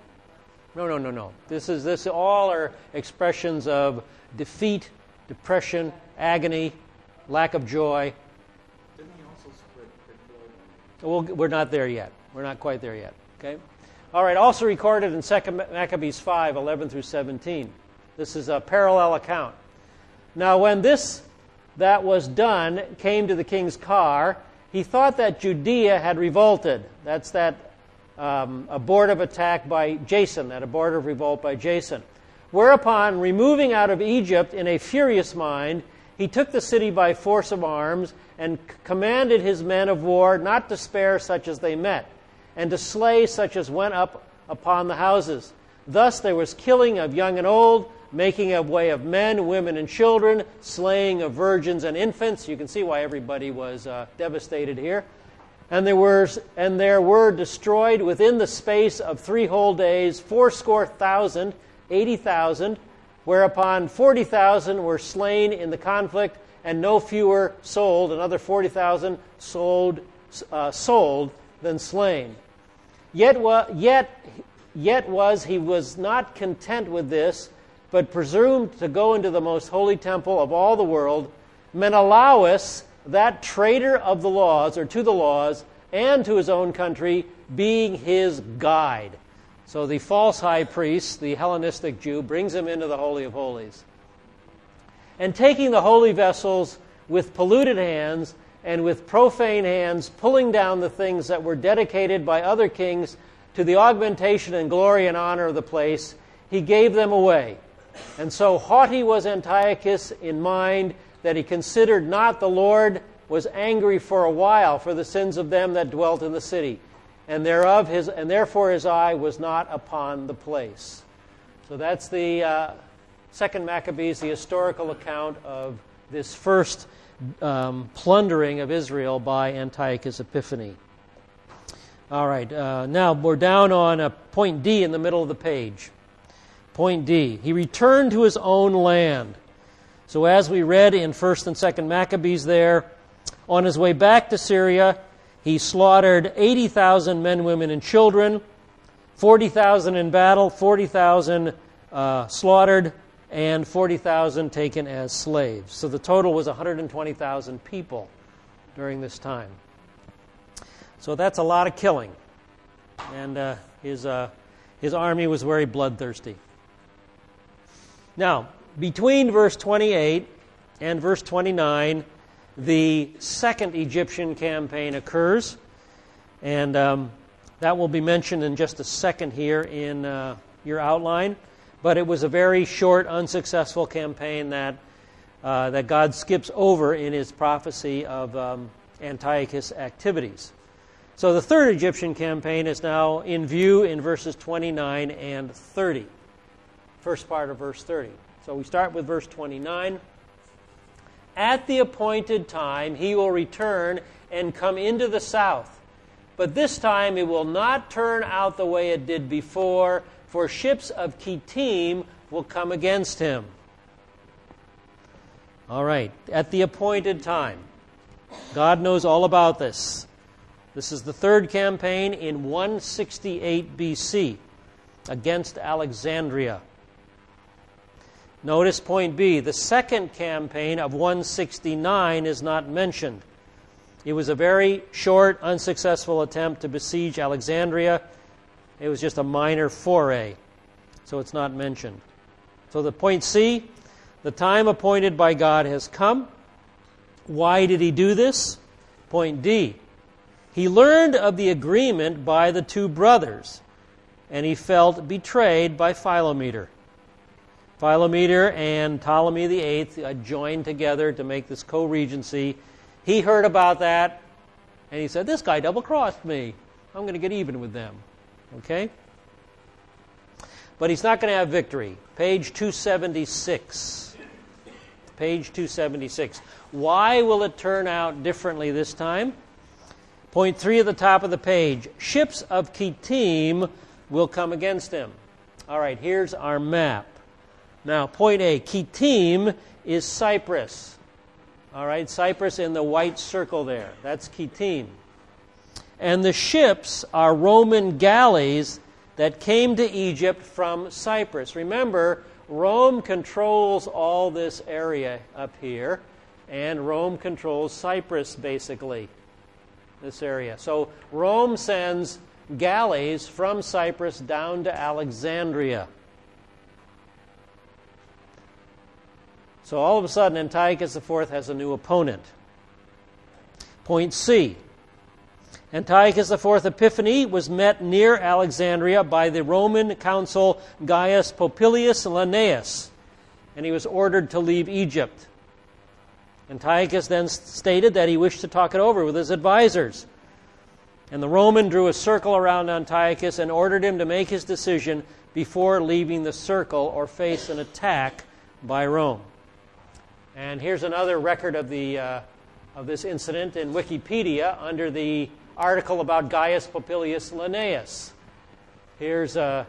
This all are expressions of defeat, depression, agony, lack of joy. Didn't he also split the Well, we're not there yet. We're not quite there yet. Okay. All right. Also recorded in 2 Maccabees 5, 11 through 17. This is a parallel account. Now, when that was done came to the king's car, he thought that Judea had revolted. That's that abortive attack by Jason, that abortive revolt by Jason. Whereupon, removing out of Egypt in a furious mind, he took the city by force of arms and commanded his men of war not to spare such as they met, and to slay such as went up upon the houses. Thus there was killing of young and old, making of way of men, women, and children, slaying of virgins and infants. You can see why everybody was devastated here. And there were destroyed within the space of 3 whole days 80,000, whereupon 40,000 were slain in the conflict, and no fewer sold, another 40,000 sold than slain. Yet he was not content with this, but presumed to go into the most holy temple of all the world. Menelaus, that traitor of the laws, or to the laws, and to his own country, being his guide. So the false high priest, the Hellenistic Jew, brings him into the Holy of Holies. And taking the holy vessels with polluted hands and with profane hands, pulling down the things that were dedicated by other kings to the augmentation and glory and honor of the place, he gave them away. And so haughty was Antiochus in mind, that he considered not the Lord was angry for a while for the sins of them that dwelt in the city, and therefore his eye was not upon the place. So that's the 2 Maccabees, the historical account of this first plundering of Israel by Antiochus Epiphanes. All right, now we're down on point D in the middle of the page. Point D, he returned to his own land. So as we read in 1st and 2nd Maccabees there, on his way back to Syria, he slaughtered 80,000 men, women, and children, 40,000 in battle, 40,000 slaughtered, and 40,000 taken as slaves. So the total was 120,000 people during this time. So that's a lot of killing. And his army was very bloodthirsty. Now, between verse 28 and verse 29, the second Egyptian campaign occurs. And that will be mentioned in just a second here in your outline. But it was a very short, unsuccessful campaign that God skips over in his prophecy of Antiochus' activities. So the third Egyptian campaign is now in view in verses 29 and 30. First part of verse 30. So we start with verse 29. At the appointed time he will return and come into the south. But this time it will not turn out the way it did before, for ships of Kittim will come against him. All right, at the appointed time. God knows all about this. This is the third campaign in 168 BC against Alexandria. Notice point B, the second campaign of 169 is not mentioned. It was a very short, unsuccessful attempt to besiege Alexandria. It was just a minor foray, so it's not mentioned. So the point C, the time appointed by God has come. Why did he do this? Point D, he learned of the agreement by the two brothers, and he felt betrayed by Philometor. Philometor and Ptolemy VIII joined together to make this co-regency. He heard about that, and he said, this guy double-crossed me. I'm going to get even with them. Okay? But he's not going to have victory. Page 276. Page 276. Why will it turn out differently this time? Point 3 at the top of the page. Ships of Kittim will come against him. All right, here's our map. Now, point A, Kittim is Cyprus. All right, Cyprus in the white circle there. That's Kittim. And the ships are Roman galleys that came to Egypt from Cyprus. Remember, Rome controls all this area up here, and Rome controls Cyprus, basically, this area. So Rome sends galleys from Cyprus down to Alexandria. So all of a sudden, Antiochus IV has a new opponent. Point C. Antiochus IV Epiphanes was met near Alexandria by the Roman consul Gaius Popilius Linnaeus, and he was ordered to leave Egypt. Antiochus then stated that he wished to talk it over with his advisors. And the Roman drew a circle around Antiochus and ordered him to make his decision before leaving the circle or face an attack by Rome. And here's another record of this incident in Wikipedia under the article about Gaius Popilius Linnaeus. Here's an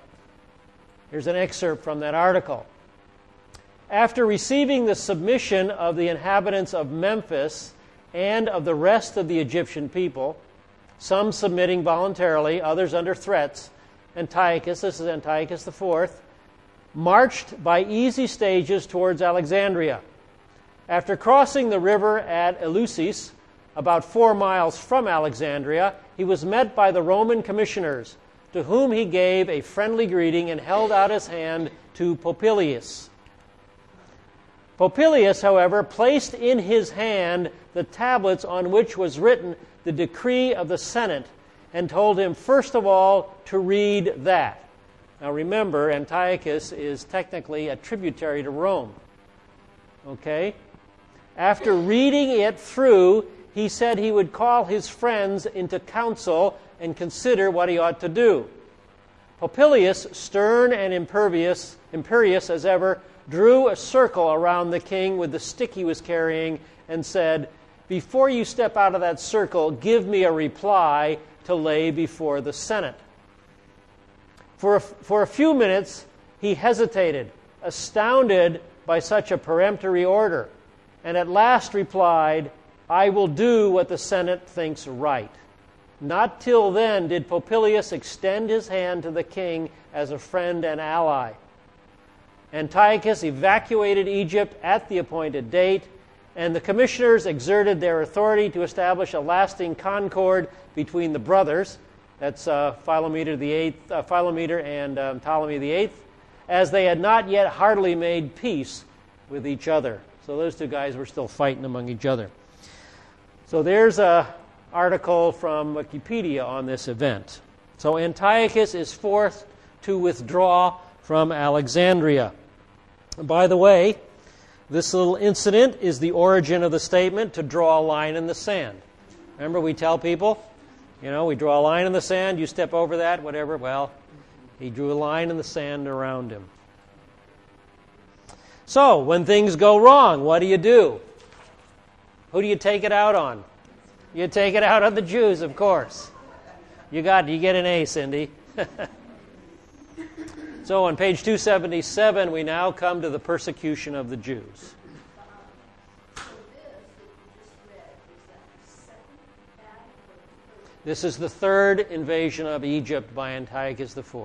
excerpt from that article. After receiving the submission of the inhabitants of Memphis and of the rest of the Egyptian people, some submitting voluntarily, others under threats, Antiochus, this is Antiochus IV, marched by easy stages towards Alexandria. After crossing the river at Eleusis, about 4 miles from Alexandria, he was met by the Roman commissioners, to whom he gave a friendly greeting and held out his hand to Popilius. Popilius, however, placed in his hand the tablets on which was written the decree of the Senate and told him, first of all, to read that. Now remember, Antiochus is technically a tributary to Rome. Okay? After reading it through, he said he would call his friends into council and consider what he ought to do. Popilius, stern and imperious as ever, drew a circle around the king with the stick he was carrying and said, before you step out of that circle, give me a reply to lay before the Senate. For a few minutes, he hesitated, astounded by such a peremptory order, and at last replied, I will do what the Senate thinks right. Not till then did Popilius extend his hand to the king as a friend and ally. Antiochus evacuated Egypt at the appointed date, And the commissioners exerted their authority to establish a lasting concord between the brothers, that's Philometor and Ptolemy VIII, as they had not yet heartily made peace with each other. So those two guys were still fighting among each other. So there's an article from Wikipedia on this event. So Antiochus is forced to withdraw from Alexandria. And by the way, this little incident is the origin of the statement to draw a line in the sand. Remember, we tell people, we draw a line in the sand, you step over that, whatever. Well, he drew a line in the sand around him. So, when things go wrong, what do? Who do you take it out on? You take it out on the Jews, of course. You get an A, Cindy. So on page 277, we now come to the persecution of the Jews. This is the third invasion of Egypt by Antiochus IV.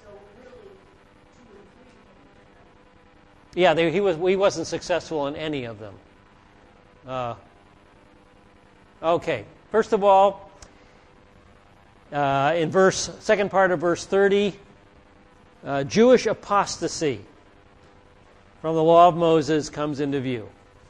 Yeah, he wasn't successful in any of them. Okay, first of all, in second part of verse 30, Jewish apostasy from the law of Moses comes into view.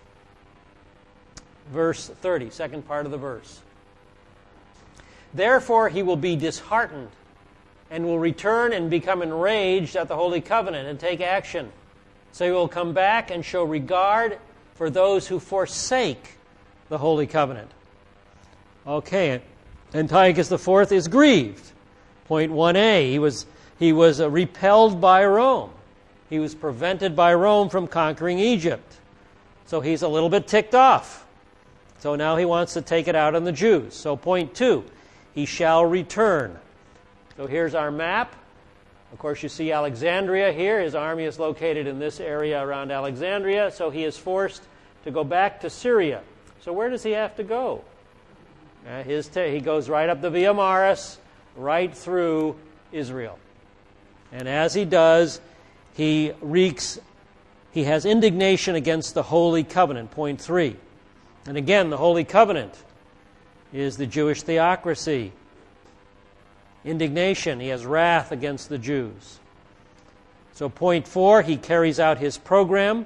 Verse 30, second part of the verse. Therefore he will be disheartened and will return and become enraged at the Holy Covenant and take action. So he will come back and show regard for those who forsake the Holy Covenant. Okay, Antiochus IV is grieved. Point 1a, he was repelled by Rome. He was prevented by Rome from conquering Egypt. So he's a little bit ticked off. So now he wants to take it out on the Jews. So point 2, he shall return. So here's our map. Of course, you see Alexandria here. His army is located in this area around Alexandria. So he is forced to go back to Syria. So where does he have to go? He goes right up the Via Maris, right through Israel. And as he does, he has indignation against the Holy Covenant, point 3. And again, the Holy Covenant is the Jewish theocracy. Indignation, he has wrath against the Jews. So point 4, he carries out his program.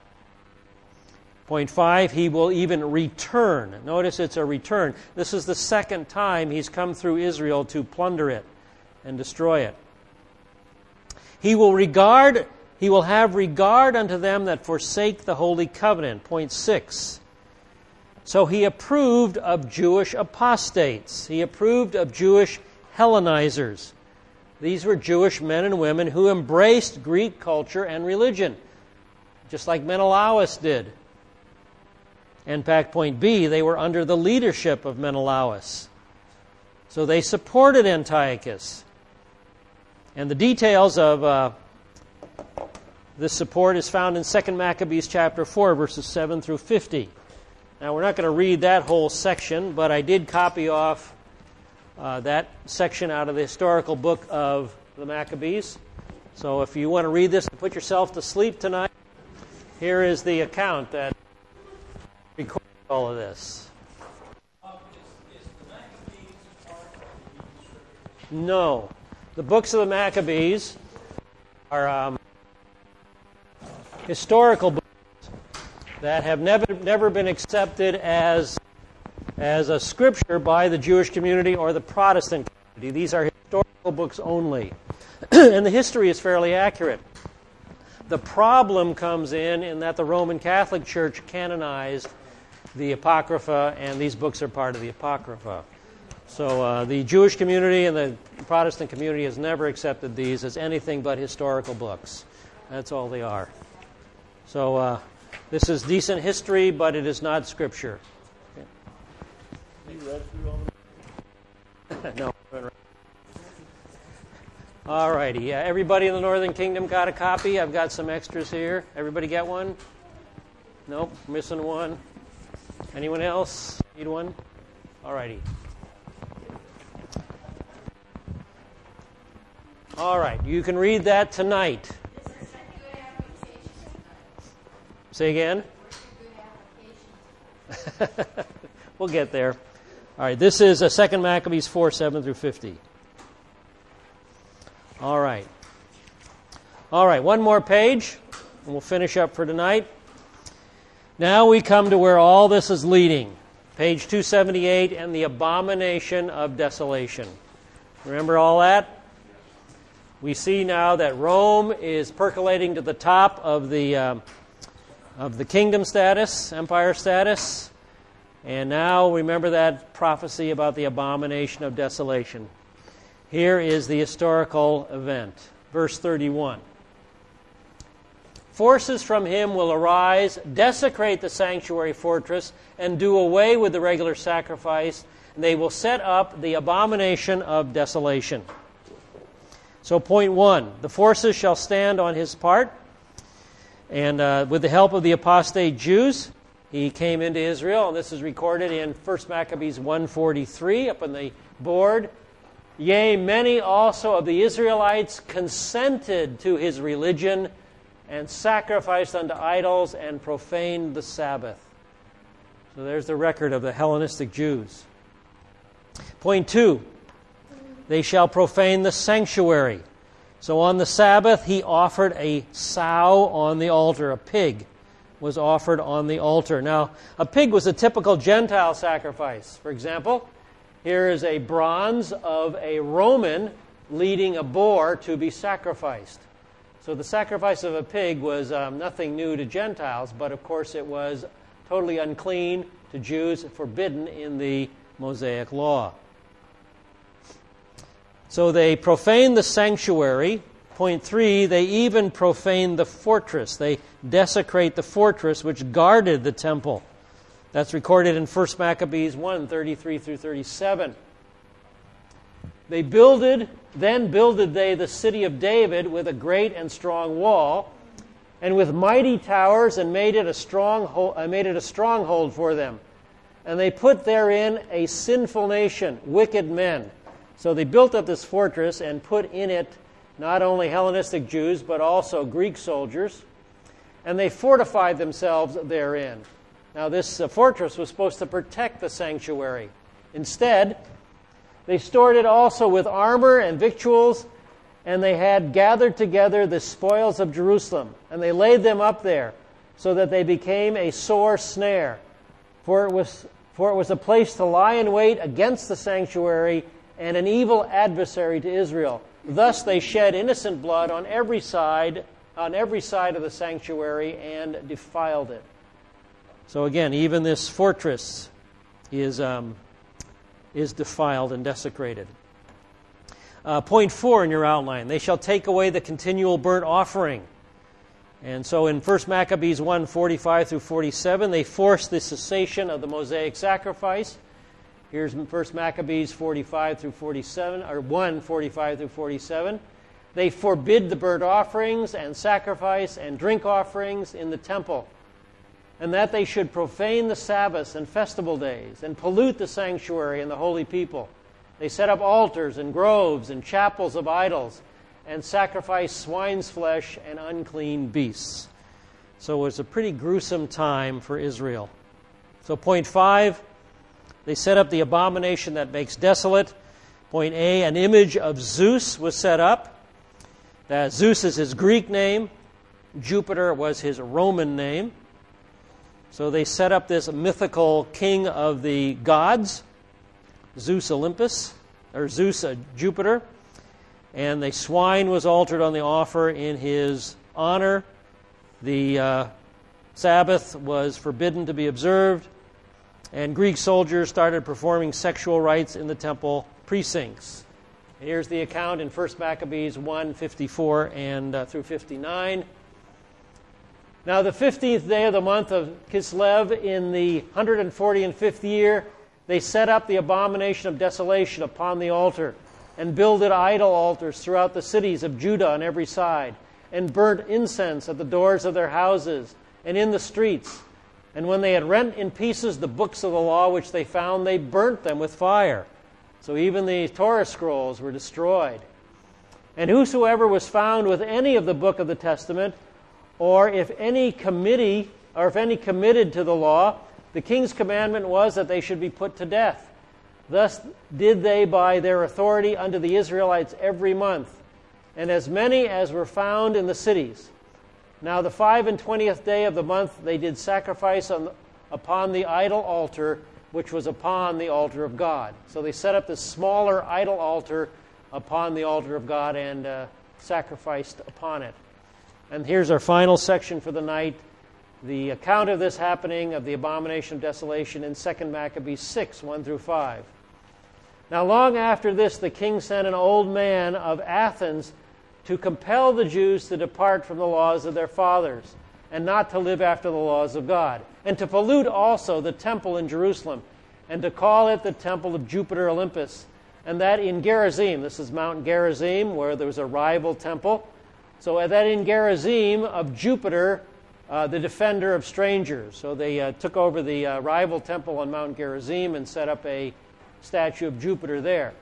Point 5, he will even return. Notice it's a return. This is the second time he's come through Israel to plunder it and destroy it. He will have regard unto them that forsake the Holy Covenant. Point 6. So he approved of Jewish apostates. He approved of Jewish Hellenizers. These were Jewish men and women who embraced Greek culture and religion, just like Menelaus did. In fact, point B, they were under the leadership of Menelaus. So they supported Antiochus. And the details of this support is found in 2 Maccabees chapter 4, verses 7 through 50. Now, we're not going to read that whole section, but I did copy off that section out of the historical book of the Maccabees. So if you want to read this and put yourself to sleep tonight, here is the account that records all of this. No. The books of the Maccabees are historical books that have never been accepted as a scripture by the Jewish community or the Protestant community. These are historical books only. And the history is fairly accurate. The problem comes in that the Roman Catholic Church canonized the Apocrypha, and these books are part of the Apocrypha. So the Jewish community and the Protestant community has never accepted these as anything but historical books. That's all they are. So this is decent history, but it is not scripture. You read through all No. All righty. Everybody in the Northern Kingdom got a copy? I've got some extras here. Everybody get one? Nope. Missing one. Anyone else need one? All righty. All right. You can read that tonight. Say again? We'll get there. All right, this is 2 Maccabees 4, 7 through 50. All right. All right, one more page, and we'll finish up for tonight. Now we come to where all this is leading. Page 278, and the abomination of desolation. Remember all that? We see now that Rome is percolating to the top of the kingdom status, empire status. And now remember that prophecy about the abomination of desolation. Here is the historical event. Verse 31. Forces from him will arise, desecrate the sanctuary fortress, and do away with the regular sacrifice. And they will set up the abomination of desolation. So point 1, the forces shall stand on his part. And with the help of the apostate Jews, he came into Israel, and this is recorded in 1 Maccabees 1:43 up on the board. Yea, many also of the Israelites consented to his religion and sacrificed unto idols and profaned the Sabbath. So there's the record of the Hellenistic Jews. Point 2, they shall profane the sanctuary. So on the Sabbath, he offered a sow on the altar. A pig was offered on the altar. Now, a pig was a typical Gentile sacrifice. For example, here is a bronze of a Roman leading a boar to be sacrificed. So the sacrifice of a pig was nothing new to Gentiles, but of course it was totally unclean to Jews, forbidden in the Mosaic law. So they profane the sanctuary. Point 3, they even profane the fortress. They desecrate the fortress which guarded the temple. That's recorded in 1 Maccabees 1, 33 through 37. Then builded they the city of David with a great and strong wall, and with mighty towers, and made it a stronghold for them. And they put therein a sinful nation, wicked men. So they built up this fortress and put in it not only Hellenistic Jews, but also Greek soldiers. And they fortified themselves therein. Now this fortress was supposed to protect the sanctuary. Instead, they stored it also with armor and victuals, and they had gathered together the spoils of Jerusalem. And they laid them up there, so that they became a sore snare. For it was a place to lie in wait against the sanctuary, and an evil adversary to Israel. Thus they shed innocent blood on every side of the sanctuary, and defiled it. So again, even this fortress is defiled and desecrated. Point 4 in your outline, they shall take away the continual burnt offering. And so in 1 Maccabees 1, 45 through 47, they force the cessation of the Mosaic sacrifice. Here's 1 Maccabees 45 through 47, or 1, 45 through 47. They forbid the burnt offerings and sacrifice and drink offerings in the temple, and that they should profane the Sabbaths and festival days, and pollute the sanctuary and the holy people. They set up altars and groves and chapels of idols, and sacrifice swine's flesh and unclean beasts. So it was a pretty gruesome time for Israel. So point 5, they set up the abomination that makes desolate. Point A, an image of Zeus was set up. Zeus is his Greek name. Jupiter was his Roman name. So they set up this mythical king of the gods, Zeus Olympus, or Zeus Jupiter. And the swine was altered on the offer in his honor. The Sabbath was forbidden to be observed. And Greek soldiers started performing sexual rites in the temple precincts. And here's the account in 1 Maccabees 1, 54 and through 59. Now the 15th day of the month of Kislev in the 145th year, they set up the abomination of desolation upon the altar, and builded idol altars throughout the cities of Judah on every side, and burnt incense at the doors of their houses and in the streets. And when they had rent in pieces the books of the law which they found, they burnt them with fire. So even the Torah scrolls were destroyed. And whosoever was found with any of the book of the Testament, or if any committed to the law, The king's commandment was that they should be put to death. Thus did they by their authority unto the Israelites every month, and as many as were found in the cities. Now the 25th day of the month they did sacrifice upon the idol altar, which was upon the altar of God. So they set up this smaller idol altar upon the altar of God and sacrificed upon it. And here's our final section for the night, the account of this happening, of the abomination of desolation, in 2 Maccabees 6, 1 through 5. Now long after this, the king sent an old man of Athens to compel the Jews to depart from the laws of their fathers, and not to live after the laws of God, and to pollute also the temple in Jerusalem, and to call it the temple of Jupiter Olympus, and that in Gerizim, this is Mount Gerizim, where there was a rival temple, so that in Gerizim of Jupiter, the defender of strangers. So they took over the rival temple on Mount Gerizim and set up a statue of Jupiter there.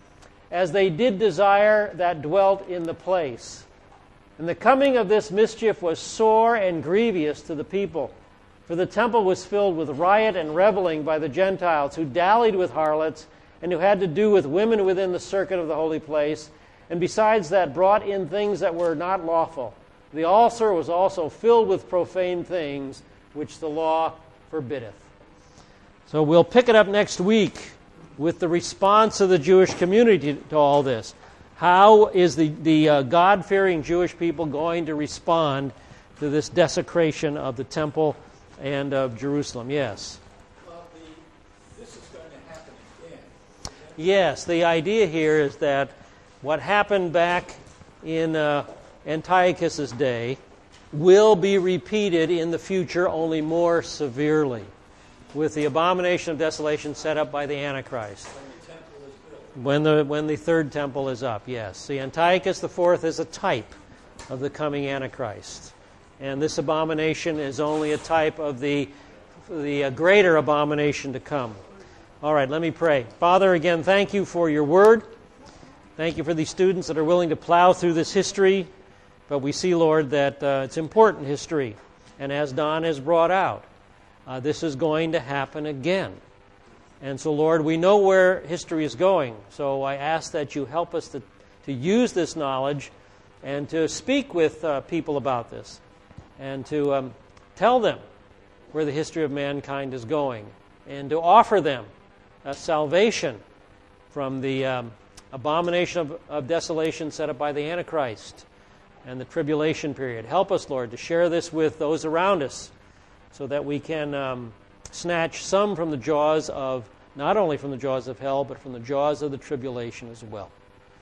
As they did desire that dwelt in the place. And the coming of this mischief was sore and grievous to the people, for the temple was filled with riot and reveling by the Gentiles, who dallied with harlots, and who had to do with women within the circuit of the holy place, and besides that brought in things that were not lawful. The altar was also filled with profane things, which the law forbiddeth. So we'll pick it up next week with the response of the Jewish community to all this. How is the God-fearing Jewish people going to respond to this desecration of the temple and of Jerusalem? Yes? Well, this is going to happen again. Yes, the idea here is that what happened back in Antiochus' day will be repeated in the future, only more severely, with the abomination of desolation set up by the Antichrist. When the third temple is up, yes. The Antiochus IV is a type of the coming Antichrist. And this abomination is only a type of the greater abomination to come. All right, let me pray. Father, again, thank you for your word. Thank you for these students that are willing to plow through this history. But we see, Lord, that it's important history. And as Don has brought out, this is going to happen again. And so, Lord, we know where history is going. So I ask that you help us to use this knowledge and to speak with people about this and to tell them where the history of mankind is going and to offer them salvation from the abomination of desolation set up by the Antichrist and the tribulation period. Help us, Lord, to share this with those around us so that we can snatch some from the jaws of, not only from the jaws of hell, but from the jaws of the tribulation as well.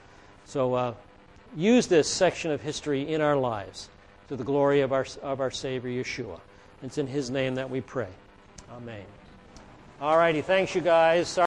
So use this section of history in our lives to the glory of our Savior, Yeshua. It's in His name that we pray. Amen. All righty, thanks you guys. Sorry